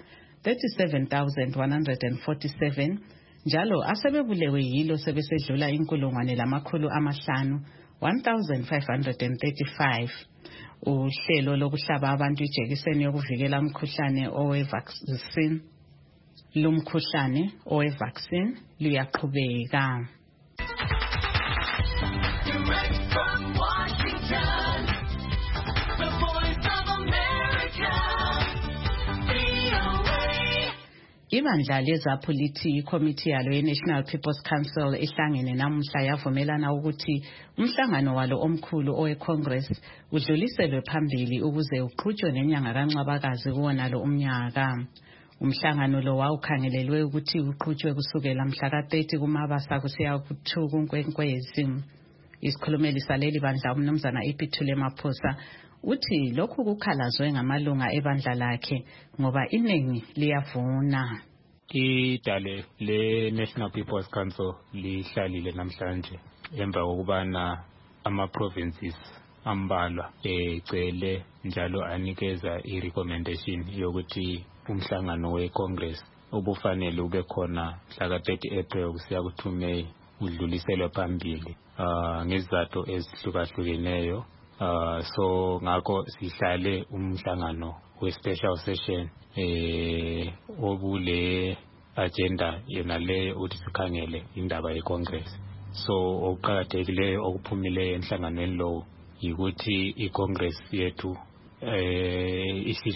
37,147 njalo asebebulewe yilo sebesedlula inkulungwane lamakhulu 5 1,535. Uhlelo lokuhlaba abantu ijekiseni yokuvikela umkhuhlane owe-vaccine lumkhuhlane luyaqhubeka. Ibandla leZAPU lithi ikomiti yalo ye-National People's Council ihlangene namhla yavumelana ukuthi umhlangano walo omkhulu owe-Congress udluliselwe phambili ukuze uqhutshwe ngenyanga kaNcwabakazi kuwonalo umnyaka. Umhlangano lo wawukhangelelwe ukuthi uqhutshwe kusukela mhla ka-30 kuMabasa kusiya ku-2 kuNkwenkwezi. Isikhulumeli saleli bandla umnumzana Iphuthule Maphosa uthi lokhu kukhalazwe ngamalunga ebandla lakhe ngoba iningi liyavuna. Idale le-National People's Council lihlalile namhlanje emva kokubana ama-provinces ambalwa ecele njalo anikeza i-recommendation yokuthi umhlangano we-Congress ubufanele ube khona mhla ka-30 April kusiya ku-2 May udluliselwe phambili ngezizathu ezihlukahlukeneyo. So ngakho sihlale umhlangano we-special session obule agenda yona le uthi sikhangele indaba ye-Congress. So okuqhakathekileyo okuphumileyo emhlanganweni lo yikuthi i-Congress yethu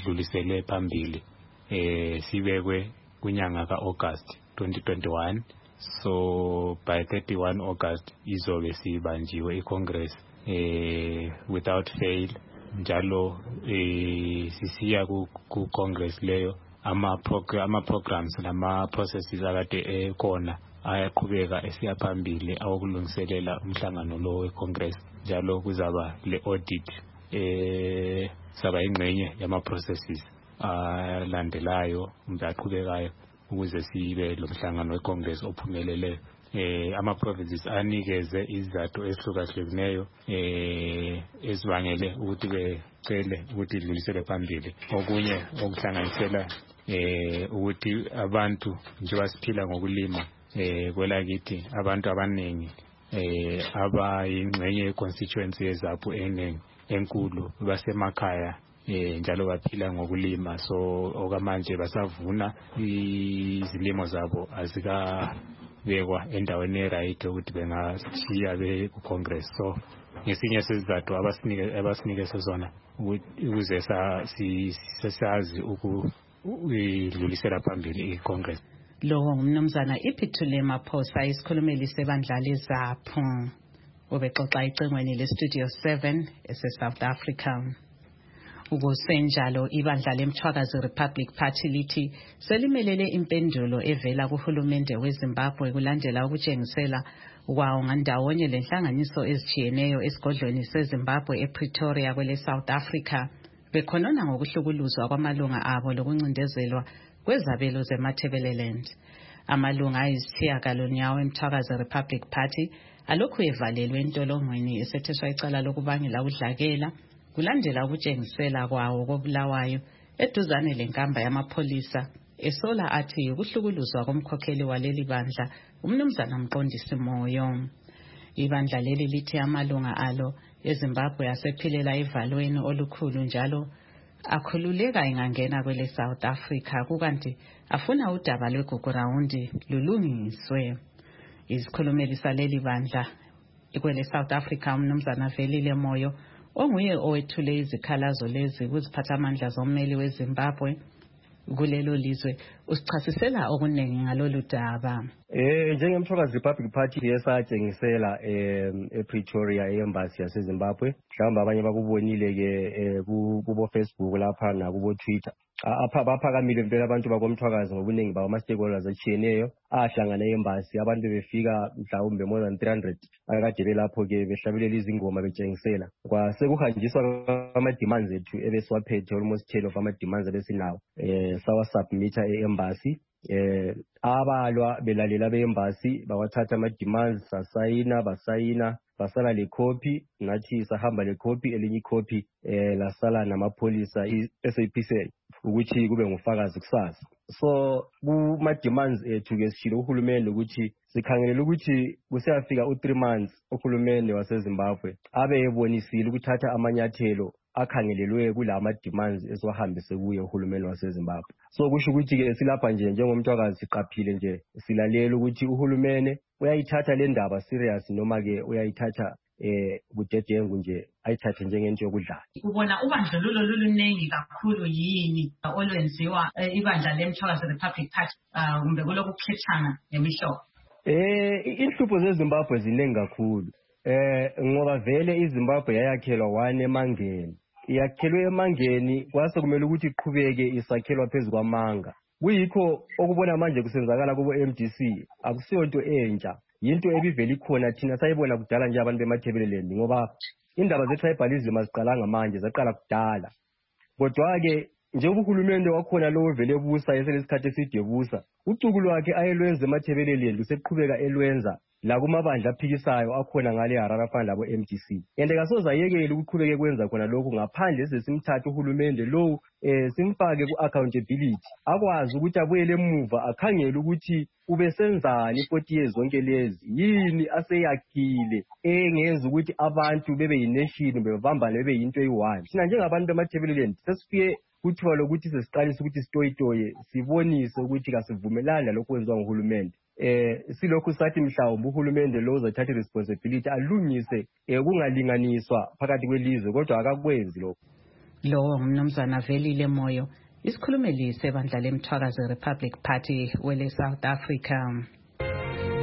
isidluliselwe phambili sibekwe kunyanga ka-August 2021 So by 31 August izobe sibanjiwe iCongress without fail. Njalo sisiya ku Congress leyo ama programs nama processes akade ekhona ayaqhubeka esiyaphambili awokulungiselela umhlangano lo weCongress. Njalo kuzaba le audit saba ingxenye yama processes alandelayo aqhubekayo ukuze sibe lo mhlangano weCongress ophumelele. Ama provinces anikeze izathu ehlukahlukeneyo ezibangele ukuthi becele ukuthi idlulisele phambili. Okunye okuhlanganisela ukuthi abantu njengoba siphila ngokulima kwelakithi abantu abaningi abayingxenye constituency yeZAPU enkulu basemakhaya njalo baphila ngokulima, so okamanje basavuna izilimo zabo azikabekwa endaweni eright ukuthi bengashiya beCongress. So ngesinye sezizathu abasinike sezona ukuze sazi ukudlulisela phambili iCongress. Lo ngumnumzana Iphithule Maphosa, isikhulumeli sebandla leZAPU, ubexoxa icengweni leStudio 7 eseSouth Africa. Ukusenjalo ibandla leMthwakazi Republic Party lithi selimelele impendulo evela kuhulumende weZimbabwe kulandela ukutshengisela kwawo ngandawonye lenhlanganiso ezijiyeneyo esigodlweni seZimbabwe ePretoria kwele South Africa bekhonona ngokuhlukuluzwa kwamalunga abo lokuncindezelwa kwezabelo zeMatabeleland. Amalunga ayisitshiyagalolunye eMthwakazi Republic Party alokhu evalelwe entolongweni esetheswa icala lokubangela udlakela kulandela ukutshengisela kwawo kobulawayo eduzane lenkamba yamapholisa esola athi ukuhlukuluzwa komkhokheli waleli bandla umnumzana Mqondisi Moyo. Ibandla leli lithi amalunga alo eZimbabwe asephilela evalweni olukhulu njalo akhululeka ingangena kwele South Africa kukanti afuna udaba lwegugurawundi lulungiswe. Isikhulumeli saleli bandla kwele South Africa umnumzana Velile Moyo onguye owethule izikhalazo lezi kuziphathamandla zommeli weZimbabwe kulelo lizwe usichasisela okuningi ngalolu daba. Njengemthwakazi Republic Party yesatshengisela ePretoria embassy yaseZimbabwe, mhlawumbe abanye bakubonile ke kubo Facebook lapha nakubo Twitter. Baphakamile impela abantu bakomthwakazi ngobuningi bawo ama-stakeholders atshiyeneyo ahlangana embassy, abantu befika mhlawumbe more than 300 akade belapho ke behlabelela izingoma betshengisela. Kwasekuhanjiswa ama-demands ethu ebesiwaphethe almost 10 of ama-demands ebesinawo sawasubmita e-embassy. Abalwa belalela be-embassy bawathatha ama-demands basayina basala le copy, nathi sahamba le copy, elinye copy lasala namapholisa i-SAPC ukuthi kube ngufakazi kusasa. So kuma-demands ethu ke sishilo uhulumende ukuthi sikhangelela ukuthi kuseyafika u3 months uhulumende waseZimbabwe abe ebonisile ukuthatha amanyathelo akhangelelwe kulama demands esiwahambise kuye uhulumende waseZimbabwe. So kusho ukuthi ke silapha nje njengomthwakazi siqaphile nje silalela ukuthi uhulumende uyayithatha le ndaba serious noma ke uyayithatha budedengu nje ayithathe njengento yokudlala. Ubona ubandlululo luluningi kakhulu yini olwenziwa ibandla leMthwakazi Republic Party kumbe kulokukhethana nemihlobo? Inhlupho zeZimbabwe ziningi kakhulu. Ngoba vele iZimbabwe yayakhelwa one emangeni. Yakhelwe emangeni kwase kumele ukuthi iqhubeke isakhelwa phezu kwamanga. Kuyikho okubona manje kusenzakala kubo MDC akusiyonto entsha. Yinto ebivela ikhona thina sayibona kudala nje abantu beMatabeleland ngoba indaba zetribalism aziqalanga manje zaqala kudala. Kodwa ke njengoba uhulumende wakhona lo vele ebusa eselesikhathi eside ebusa, ucuku lwakhe ayelwenza eMatabeleland useqhubeka elwenza la kumabandla aphikisayo akhona ngale Harare afana labo MDC. And kasoza yekele ukuqhubeke kwenza khona lokho ngaphandle sesimthatha uhulumende lo simfake ku-accountability akwazi ukuthi abuyele emuva akhangele ukuthi ubesenzani 40 years zonke lezi, yini aseyakhile engenza ukuthi abantu bebe yination bebambane bebe yinto eyi-one. Thina njengabantu beMatabeleland sesifike kuthiwa lokuthi sesiqalisa ukuthi sitoyitoye sibonise ukuthi kasivumelani lalokho kwenziwa nguhulumende. Silokhu sathi mhlawumbe uhulumende lo uzathatha responsibility alungise kungalinganiswa phakathi kwelizwe kodwa akakwenzi lokho. Lo ngumnumzana Velile Moyo, isikhulumeli sebandla leMthwakazi Republic Party wele South Africa.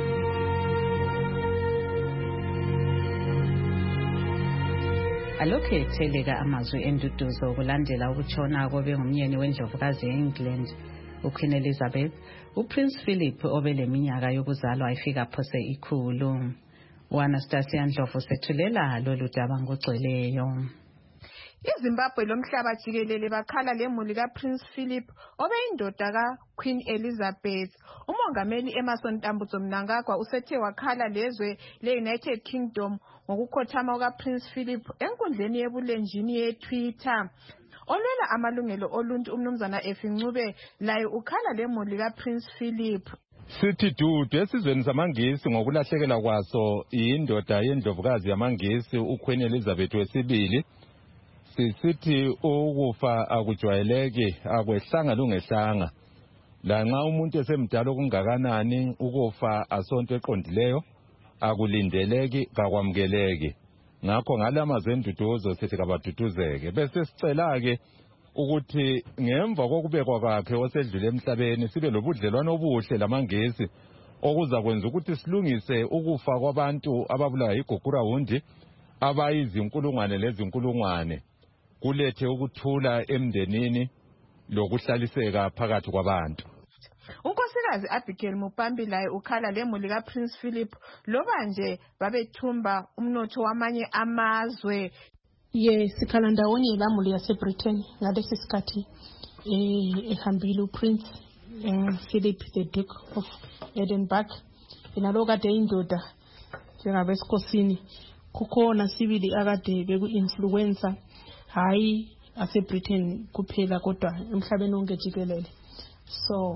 alokhu etheleka amazwi enduduzo kulandela ukutshona kobe ngumyeni wendlovukazi ye-England uQueen Elizabeth, uPrince Philip obeleminyaka yokuzalwa ifika phose 100. U-Anastasia Ndlovu sethulela lolu daba ngogcweleyo. iZimbabwe lomhlaba jikelele bakhala lemuli kaPrince Philip obeyindoda kaQueen Elizabeth. Umongameli Emmerson Tambutso Mnangagwa usethe wakhala lezwe le-United Kingdom ngokukhothama kukaPrince Philip enkundleni yebulenjini ye-Twitter. Olwela amalungelo oluntu umnumzana Efincube laye ukhala lemuli kaPrince Philip. Sithi dudu esizweni samangisi ngokulahlekela kwaso indoda yendlovukazi yamangisi uQueen Elizabeth wesibili. Sisithi ukufa akujwayeleki akwehlanga lungehlanga. Lanxa umuntu esemdala okungakanani ukufa asonto eqondileyo akulindeleki kakwamukeleki. Ngakho ngalamazwe enduduzo sithi kabaduduzeke. Bese sicela ke ukuthi ngemva kokubekwa kwakhe osedlule emhlabeni sibe lobudlelwano obuhle lamangisi okuza kwenza ukuthi silungise ukufa kwabantu ababulawa yigugurawundi abayizinkulungwane lezinkulungwane. Kulethe ukuthula emndenini lokuhlaliseka phakathi kwabantu. Unkosikazi Abigail Mupambi laye ukhala lemuli kaPrince Philip loba nje babethumba umnotho wamanye amazwe. Sikhala ndawonye lamuli yaseBritain ngalesi sikhathi ehambile uPrince Philip the Duke of Edinburgh nalo kade indoda njengabesikosini kukhona sibili akade beku-influencer hayi aseBritain kuphela kodwa emhlabeni wonke jikelele. So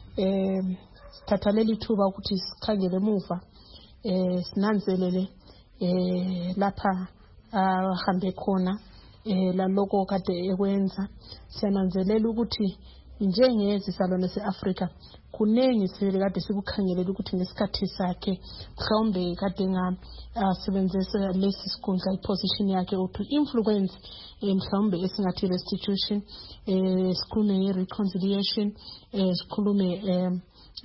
sithatha leli thuba ukuthi sikhangele emuva sinanzelele lapha ahambe khona laloko kade ekwenza. Siyananzelela ukuthi njengezizalwane se-Afrika kuningi sibili kade sikukhangelela ukuthi ngesikhathi sakhe mhlawumbe kade ngasebenzisa lesi sikhundla iposition yakhe to influence mhlawumbe esingathi restitution, sikhulume nge-reconciliation, sikhulume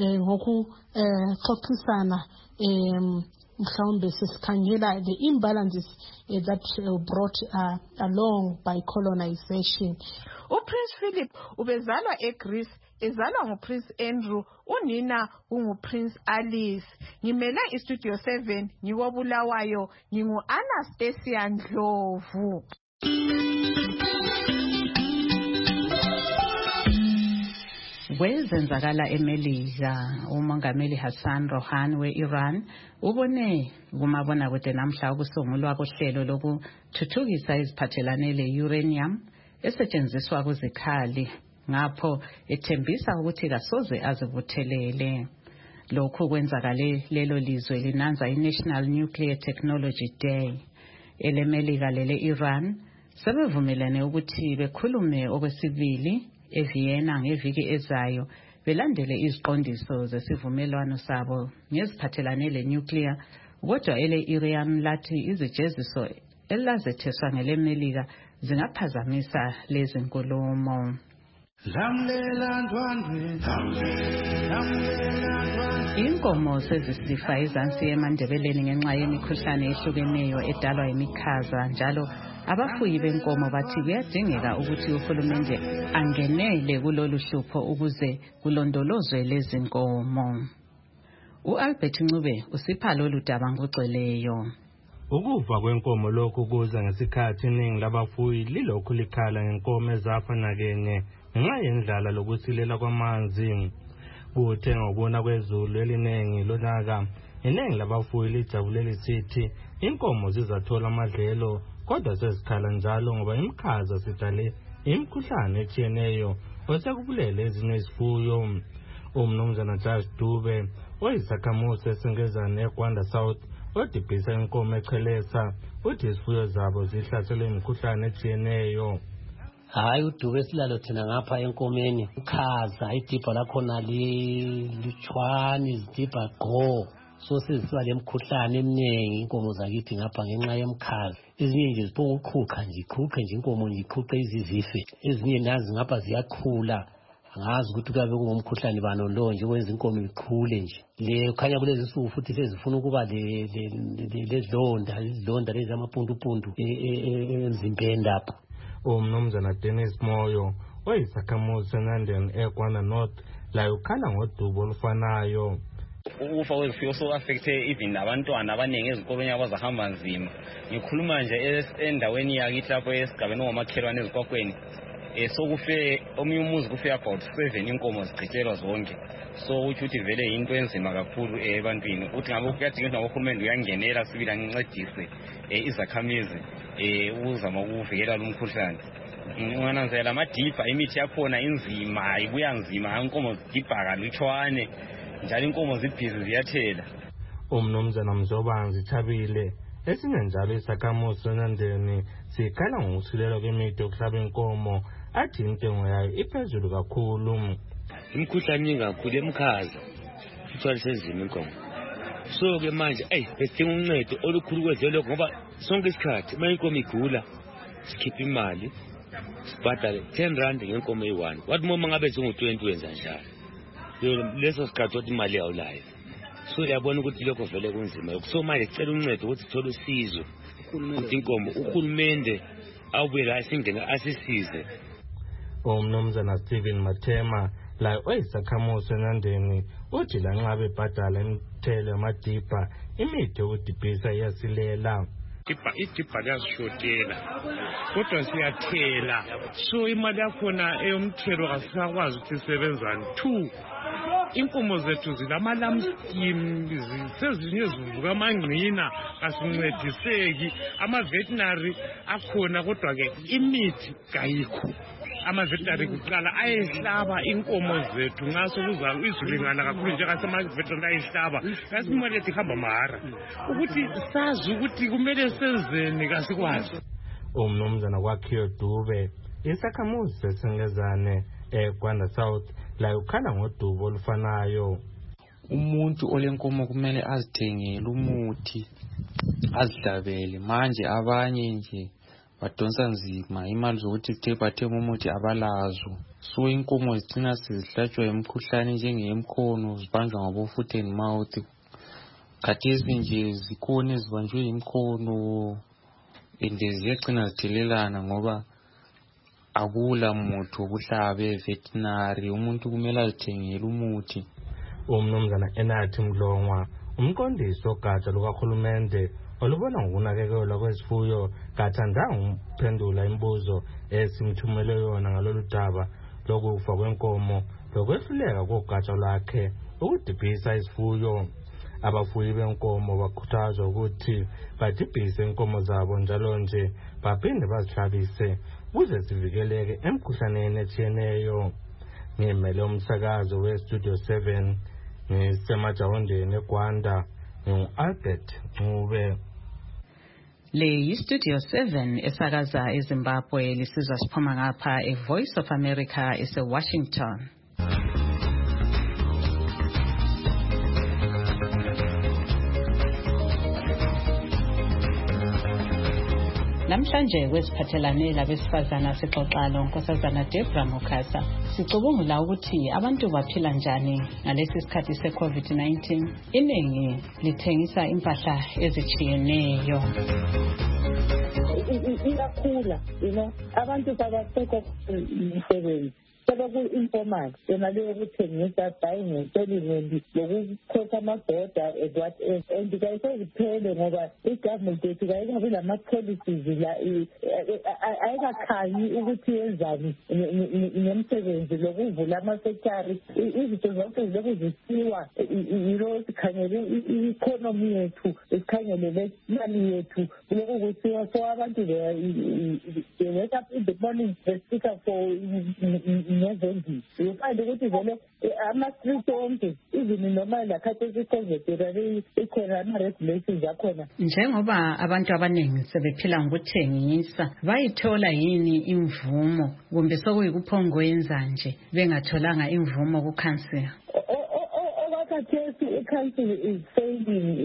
ngokuxoxisana mhlawumbe sesikhangela the imbalances that brought along by colonization. uPrince Philip ubezalwa eGreece, ezalwa nguPrince Andrew, unina unguPrince Alice. Ngimela iStudio 7 ngikobulawayo ngingu-Anastasia Ndlovu. Kwezenzakala eMelika, umongameli Hassan Rouhani we-Iran ubone kumabonakude namhla ukusungulwa kohlelo lokuthuthukisa iziphathelane le-uranium esetshenziswa kuzikhali, ngapho ethembisa ukuthi kasoze azibuthelele. Lokhu kwenzakale lelo lizwe linanza i-National Nuclear Technology Day. EleMelika lele-Iran sebevumelane ukuthi bekhulume okwesibili eVienna ngeviki ezayo belandele iziqondiso zesivumelwano sabo ngeziphathelane le-nuclear, kodwa ele-Iran lathi izijeziso elazetheswa ngeleMelika zingaphazamisa lezi nkulumo. Inkomo sezisifa ezansi eMandebeleni ngenxa yemikhuhlane ehlukeneyo edalwa yimikhaza, njalo abafuyi benkomo bathi kuyadingeka ukuthi uhulumende angenele kulolu hlupho ukuze kulondolozwe lezi nkomo. U-Albert Ncube usipha lolu daba ngogcweleyo. Ukufa kwenkomo lokhu kuza ngesikhathi iningi labafuyi lilokhu likhala ngenkomo ezafa nakenye ngenxa yendlala lokusilela kwamanzi. Kuthe ngokuna kwezulu elinengi lonyaka, iningi labafuyi lijabule lisithi inkomo zizathola amadlelo, kodwa sezikhala njalo ngoba imikhaza sidale imikhuhlane etshiyeneyo osekubulele ezinye izifuyo. Umnumzana Josh Dube oyisakhamuzi esengezane eGwanda South odibhisa inkomo echelesa uthi izifuyo zabo zihlaselwe imikhuhlane etshiyeneyo. Hayi uDube silalo thina ngapha enkomeni ukhaza idibha lakhona lichwani izidibha gqo, so sizisiba lemikhuhlane eminingi inkomo zakithi ngapha ngenxa yemkhaza. Ezinye nje ziphonga ukuqhuqa nje inkomo nje iqhuqe izizife, ezinye nazi ngapha ziyakhula angazi ukuthi kuyabe kungumkhuhlane bano lo nje wenza inkomo iqhule nje le khanya kulezi insuku futhi sezifuna ukuba lezilonda lezi amapundupundu emzimbeni lapha. Umnumzana Dennis Moyo oyisakhamuzi seNandeni eKwana North la ukhala ngodubo olufanayo. Ukufa kwezifuyo so affecte even abantwana abaningi ezikolweni abazahamba nzima. Ngikhuluma nje endaweni yakithi lapho esigabeni ngomakhelwane ezikwakhweni. Sokufe omunye umuzi kufe about 7 inkomo zichithelwa zonke. So ukuthi vele into enzima kakhulu ebantwini. Uthi ngabe kuyadinga uhulumeni uyangenela sibili ancedise izakhamizi uzama ukuvikela lo mkhuhlane. Ungananzela amadipha imithi yakhona inzima ibuya nzima inkomo zidipha kalutshwane njalo inkomo zibhizi ziyathela. Umnumzana Mzobanzi Thabile esinye njalo isakhamuzi seNandeni sikhala ngokusilela kwemithi yokuhlaba inkomo athi intengo yayo iphezulu kakhulu. Imikhuhlane kakhulu emkhaza ithwala senzima inkomo. So ke manje besidinga uncedo olukhulu kwezelo ngoba sonke isikhathi uma inkomo igula sikhipha imali sibhadale 10 rand ngenkomo eyi1. Wathi uma ngabe singu20 wenza njalo. Leso sikhathi wathi imali yawulayo. So yabona ukuthi lokho vele kunzima. So manje sicela uncedo ukuthi sithole usizo. Ukuthi inkomo uhulumende awubuye la singene asisize. Umnumzana Steven Mathema la oyisakhamuzi seNandeni uthi la nxa bebhadala imithelo yamadipha imithi yokudibhisa iyasilela. Idipha liyasishotela kodwa siyathela so imali yakhona eyomthelo kasisakwazi ukuthi isebenzane. 2 inkomo zethu zilamalamskim sezinye zivuka amangqina asincediseki ama-veterinary akhona kodwa ke imithi kayikho. Ama-veterinary kuqala ayehlaba inkomo zethu nxa sokuzala izulingana kakhulu njengasema-veterinary ayehlaba kasimali ethi ihamba mahara ukuthi sazi ukuthi kumele senzeni kasikwazi. Umnumzana Kwakhiwe Dube isakhamuzi seSengezane eGwanda South la ukhala ngodubo olufanayo. Umuntu olenkomo kumele azithengele umuthi azihlabele. Manje abanye nje badonsa nzima imali zokuthi bathenge umuthi abalazo. So inkomo zigcina sezihlatshwa imikhuhlane njengeyemkhono zibanjwa ngabo foot and mouth. Khathesi nje zikhona ezibanjwe imkhono ziyagcina zithelelana ngoba akula muthi wokuhlabe veterinary. Umuntu kumele azithengele umuthi. Umnumzana Enathi Mlongwa umqondisi ogatsha lukahulumende olubona ngokunakekelwa kwezifuyo kathandanga ukuphendula imibuzo esimthumele yona ngalolu daba lokufa kwenkomo lokwehluleka kogatsha lwakhe ukudibhisa izifuyo. Abafuyi benkomo bakhuthazwa ukuthi badibhise inkomo zabo njalo nje baphinde bazihlabise ukuze zivikeleke emkhuhlaneni etshiyeneyo. Ngimele umsakazo weStudio 7 ngisemajawondeni eGwanda ngu-Albert Ncube. Le yiStudio 7 esakaza eZimbabwe lisizwa siphuma ngapha eVoice of America eseWashington. Namhlanje kwesiphathelane labesifazana sixoxa loNkosazana Debra Mukhasa sicubungula ukuthi abantu baphila njani ngalesi sikhathi se-COVID-19. Iningi lithengisa impahla ezitshiyeneyo. Iyakhula, abantu babasekho imisebenzi. Sebeku-informal yona leyo kuthengisa buying selling lokukhokha amaboda and kayiseziphele ngoba igovernment yethu kayikabi lama-policies la ayikakhanyi ukuthi yenzani nemsebenzi lokuvula ama-sectary. Izinto zonke ziloku zisiwa sikhangele i-economy yethu sikhangelele imali yethu kuloku kusiwa. So abantu they wake up in the morning they speak up for nevendi ufind ukuthi vele ama-street onke even noma lakhathesi i-COVID ikhona ama-regulations akhona. Njengoba abantu abaningi sebephila ngokuthengisa bayithola yini imvumo kumbe sokuyikuphongwenza nje bengatholanga imvumo ku-council? Okakhathesi i-council is failing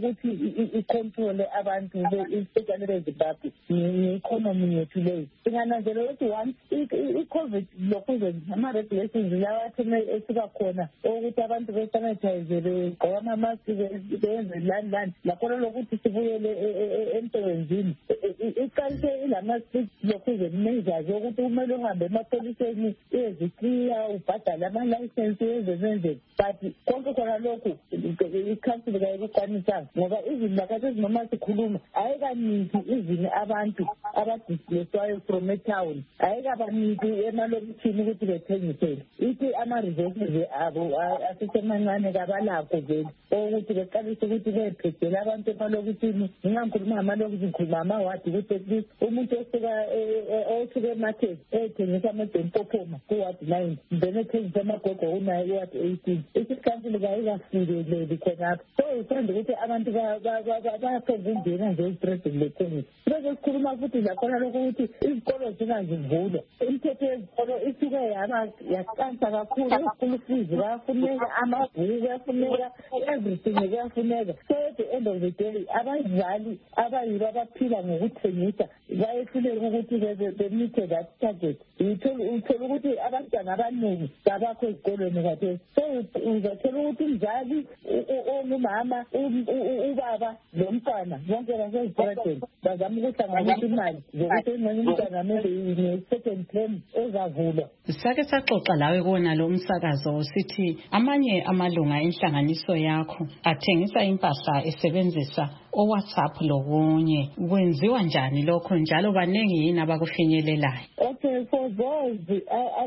ukuthi icontrole abantu especially beZimbabwe ne-economy yethu leyo. Singananzela ukuthi once i-COVID lokhu ama-regulations lawathi esuka khona ukuthi abantu besanitize begqoka ama-mask benze lani lakhona lokuthi sibuyele emsebenzini iqalise ilama-strict lokhu measures ukuthi kumele uhambe emapoliseni ezikliya ubhadale ama-license ezenzenzeni but konke khona lokhu i-council kayikukwanisanga ngoba izini lakhathesi noma sikhuluma ayikaningi izini abantu abadispleswayo from etown ayikabaniki emalokishini ukuthi bethengisele ithi ama-resources abo asesemancane kabalakho vele ukuthi beqalise ukuthi bephethele abantu emalokishini ngingangikhuluma ngamalokishini ngikhuluma amawadi ukuthi at least umuntu osuke emarket ethengisa amedempophoma kuwadi 9 then ethengisa amagogo unayo iwadi 18 isikhansile kayikafikeleli khonapho so uthanda ukuthi abantu bayaphonga ungena nje ezitredini bethengisa bese sikhuluma futhi lakhona lokuthi izikolo zingazivulwa imithetho yezikolo isuke yakansa kakhulu school fees bayafuneka amabhuku kuyafuneka everything kuyafuneka so at the end of the day abazali abayibo abaphila ngokuthengisa bayehluleka ukuthi bemithe that target uthola ukuthi abantwana abaningi babakho ezikolweni kade so uzathola ukuthi umzali ongumama ubaba lomntwana bonke basezitradeni bazama ukuhlanganisa imali zokuthi engxenye umntwana mele ne-second term ezavulwa. Sake saxoxa lawe kona lo msakazo sithi amanye amalunga enhlanganiso yakho athengisa impahla esebenzisa WhatsApp lokunye kwenziwa njani lokho njalo baningi yini abakufinyelelayo? Okay, for those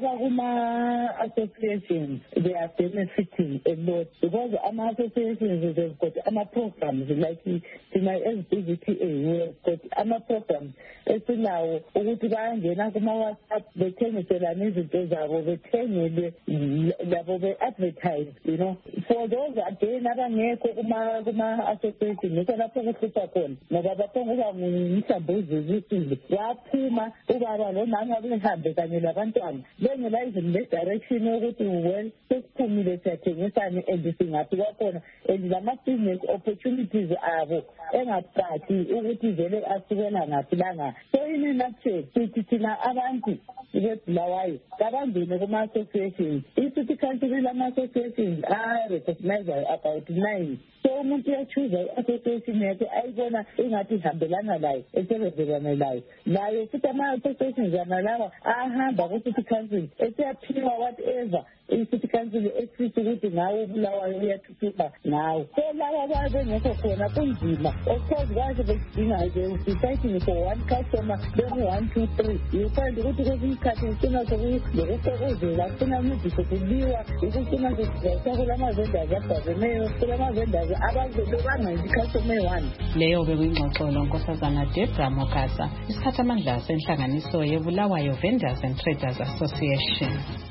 associations, they are benefiting a lot because associations they've got programs like my SBVTA, we have got programs esinawo ukuthi bayangena kuma-WhatsApp bethengiselana izinto zabo bethengele labo be-advertise, you know. For those again abangekho kuma-association yikho lapho kuhlupha khona ngoba baphonga uba ngumhlambi uzizisile waphuma ubaba lomama behambe kanye labantwana bengela izini le-direction yokuthi well sesiphumile siyathengisane and singaphi kwakhona and lama-business opportunities abo engacaci ukuthi vele asukela ngaphi langaphi. So in a nutshell sithi thina abantu beBulawayo kabambile kuma-associations i-city council lama-associations recognize about 9 so umuntu uyachuza i-association yakhe ayibona ingathi ihambelana layo esebenzelana layo futhi ama-associations analawa ahamba ku-city council esiyaphiwa whatever i-city council esithi ukuthi ngawo uBulawayo uyathuthuka ngawo so laba babengekho khona kunzima of course baze bedinga deciding for one customer then 1 2 3 you find ukuthi kwesinye isikhathi sifuna lokuxokozela sifuna umdiso kuliwa ukufuna sesakula ama-vendors abhazeneyo kulama-vendors abazobe bangayi-customer 1. Leyo bekuyingxoxo Nkosazana Debra Mogasa isikhathi amandla senhlanganiso yeBulawayo Vendors and Traders Association.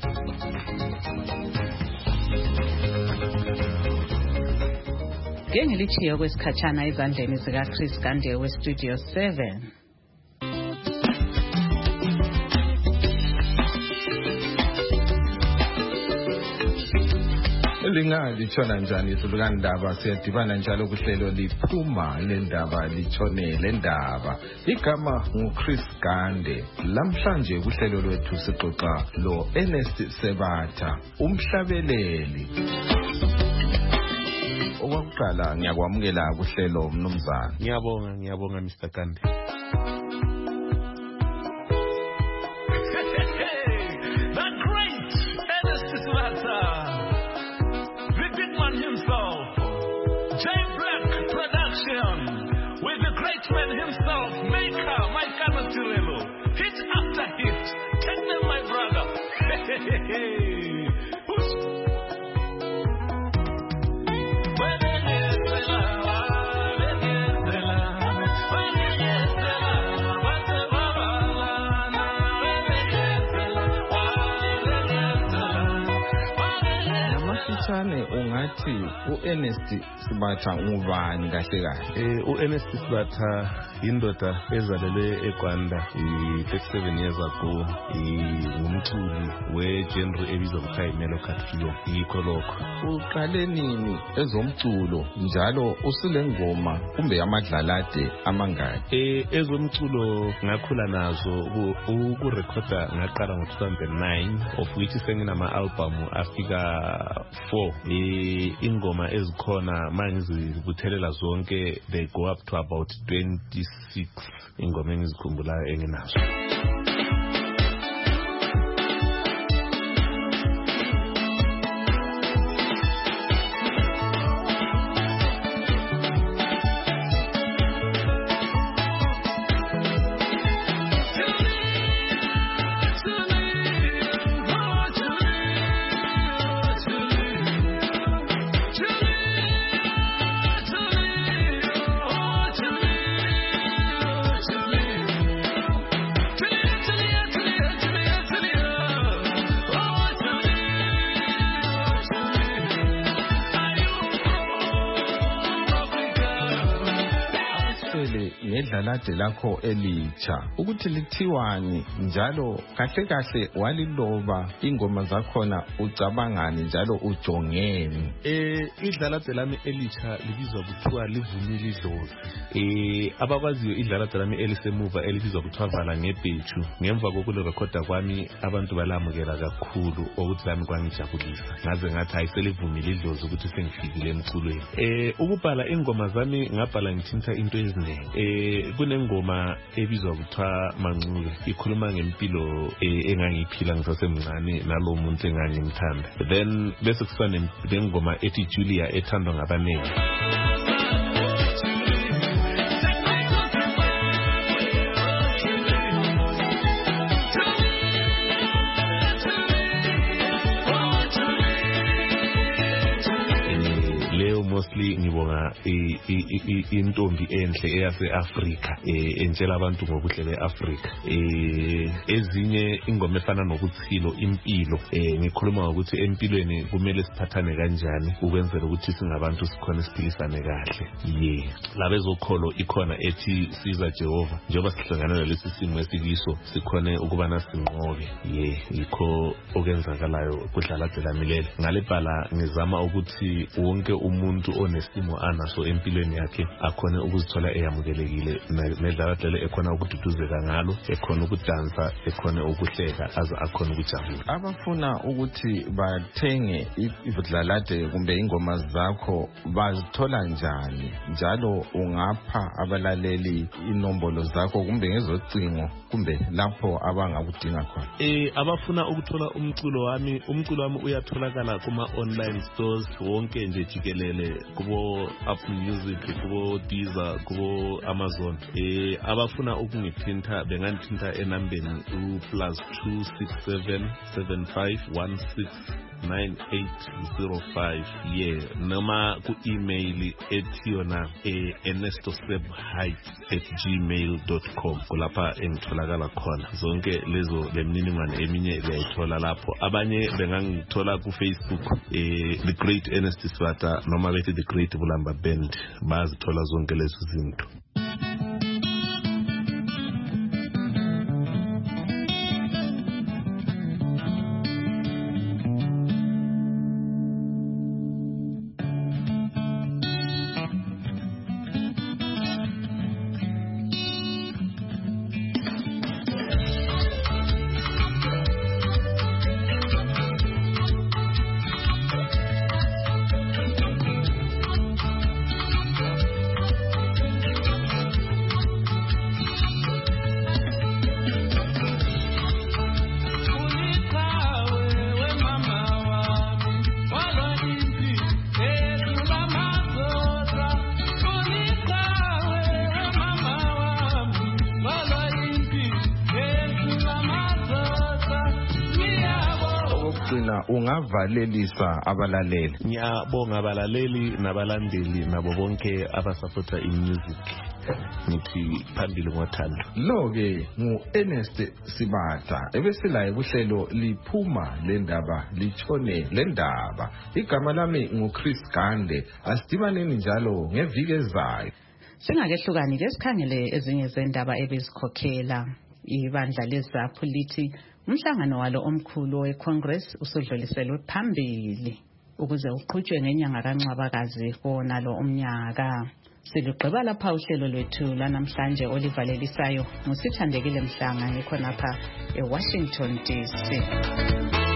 Ngelichiyo kwesikhatshana ezandleni zikaChris Gande weStudio 7. Lingalitshona njani izulu kandaba siyadibana njalo kuhlelo liphuma lendaba litshonele ndaba igama nguChris Gande. Lamhlanje kuhlelo lwethu sixoxa lo Ernest Sebatha umhlabeleli. Owakuqala ngiyakwamukela kuhlelo mnumzana. Ngiyabonga Mr. Gande. singathi u-Ernest Sibatha ngubani kahle kahle? U-Ernest Sibatha indoda ezalelwe eGwanda 37 years ago. Ngumculi we-genre ebizwa kuthiwa yi-Mellocat Trio. Yikho lokho. Uqale nini ezomculo njalo usule ngoma kumbe amadlalade amangaki? Ezomculo ngakhula nazo ukurekhoda ngaqala ngo-2009 of which senginama-album afika 4. Ingoma ezikhona mangizibuthelela zonke they go up to about 26 ingoma engizikhumbulayo enginazo. Ngedlalade lakho elitsha ukuthi lithiwani njalo kahle kahle waliloba ingoma zakhona ucabangani njalo ujongeni? Idlalade lami elitsha libizwa kuthiwa Livunile Idlozi. Abakwaziyo idlalade lami elisemuva elibizwa kuthiwa Vala Ngebhethu. Ngemva kokulirekhoda kwami abantu balamukela kakhulu ukuthi lami kwangijabulisa. Ngaze ngathi ayiselivumile idlozi ukuthi sengifikile emculweni. Ukubhala ingoma zami ngabhala ngithinta into eziningi. Kunengoma ebizwa kuthiwa Mancuke ikhuluma ngempilo engangiyiphila ngisasemncane nalo muntu engangimthanda. Then bese kuba nengoma ethi Julia ethandwa ngabanengi. Mostly ngibonga intombi enhle eyase-Afrika entshela abantu ngobuhle be-Afrika. Ezinye ingoma efana nokuthilo impilo ngikhuluma ngokuthi empilweni kumele siphathane kanjani ukwenzela ukuthi singabantu sikhona siphilisane kahle. Labezokholo ikhona ethi siza Jehova njengoba sihlangana nalesi simo esikiso sikhone ukubana sinqobe. Yikho okwenzakalayo kudlalade lami leli. Ngalebhala ngizama ukuthi wonke umuntu onesimo anaso empilweni yakhe akhona ukuzithola eyamukelekile nedlalade ekhona ukududuzeka ngalo, ekhona ukudansa, ekhona ukuhleka, aze akhona ukujabula. Abafuna ukuthi bathenge idlalade kumbe ingoma zakho bazithola njani njalo ungapha abalaleli inombolo zakho kumbe ngezocingo kumbe lapho abangakudinga khona? Abafuna ukuthola umculo wami uyatholakala kuma online stores wonke nje jikelele kubo Apple Music, kubo Deezer, kubo Amazon. Abafuna ukungithinta benganthinta enambeni +267 75169805 noma ku-email ethi yona ernestosebheights@gmail.com kulapha engitholakala khona. Zonke lezo lemininingwane eminye uyayithola lapho. Abanye bengangithola ku-Facebook The Great Ernest Sibatha noma bethi The Great Bulamba Band, bazithola zonke lezo zinto. Ungavalelisa abalaleli? Ngiyabonga abalaleli nabalandeli nabo bonke abasupporta imusic ngithi phambili ngothando. Lo-ke ngu-Ernest Sibata ebesilaye kuhlelo liphuma lendaba litshone lendaba. Igama lami nguChris Gande. Asidibaneni njalo ngeviki ezayo. Singakehlukani ke sikhangele ezinye zendaba ebezikhokhela. Ibandla leZAPHU lithi umhlangano walo omkhulu weCongress usudluliselwe phambili ukuze uqhutshwe ngenyanga kaNcwabakazi konalo umnyaka. Silugqiba lapha uhlelo lwethu lanamhlanje olivalelisayo ngusithandekile Mhlanga ngikhona lapha eWashington DC.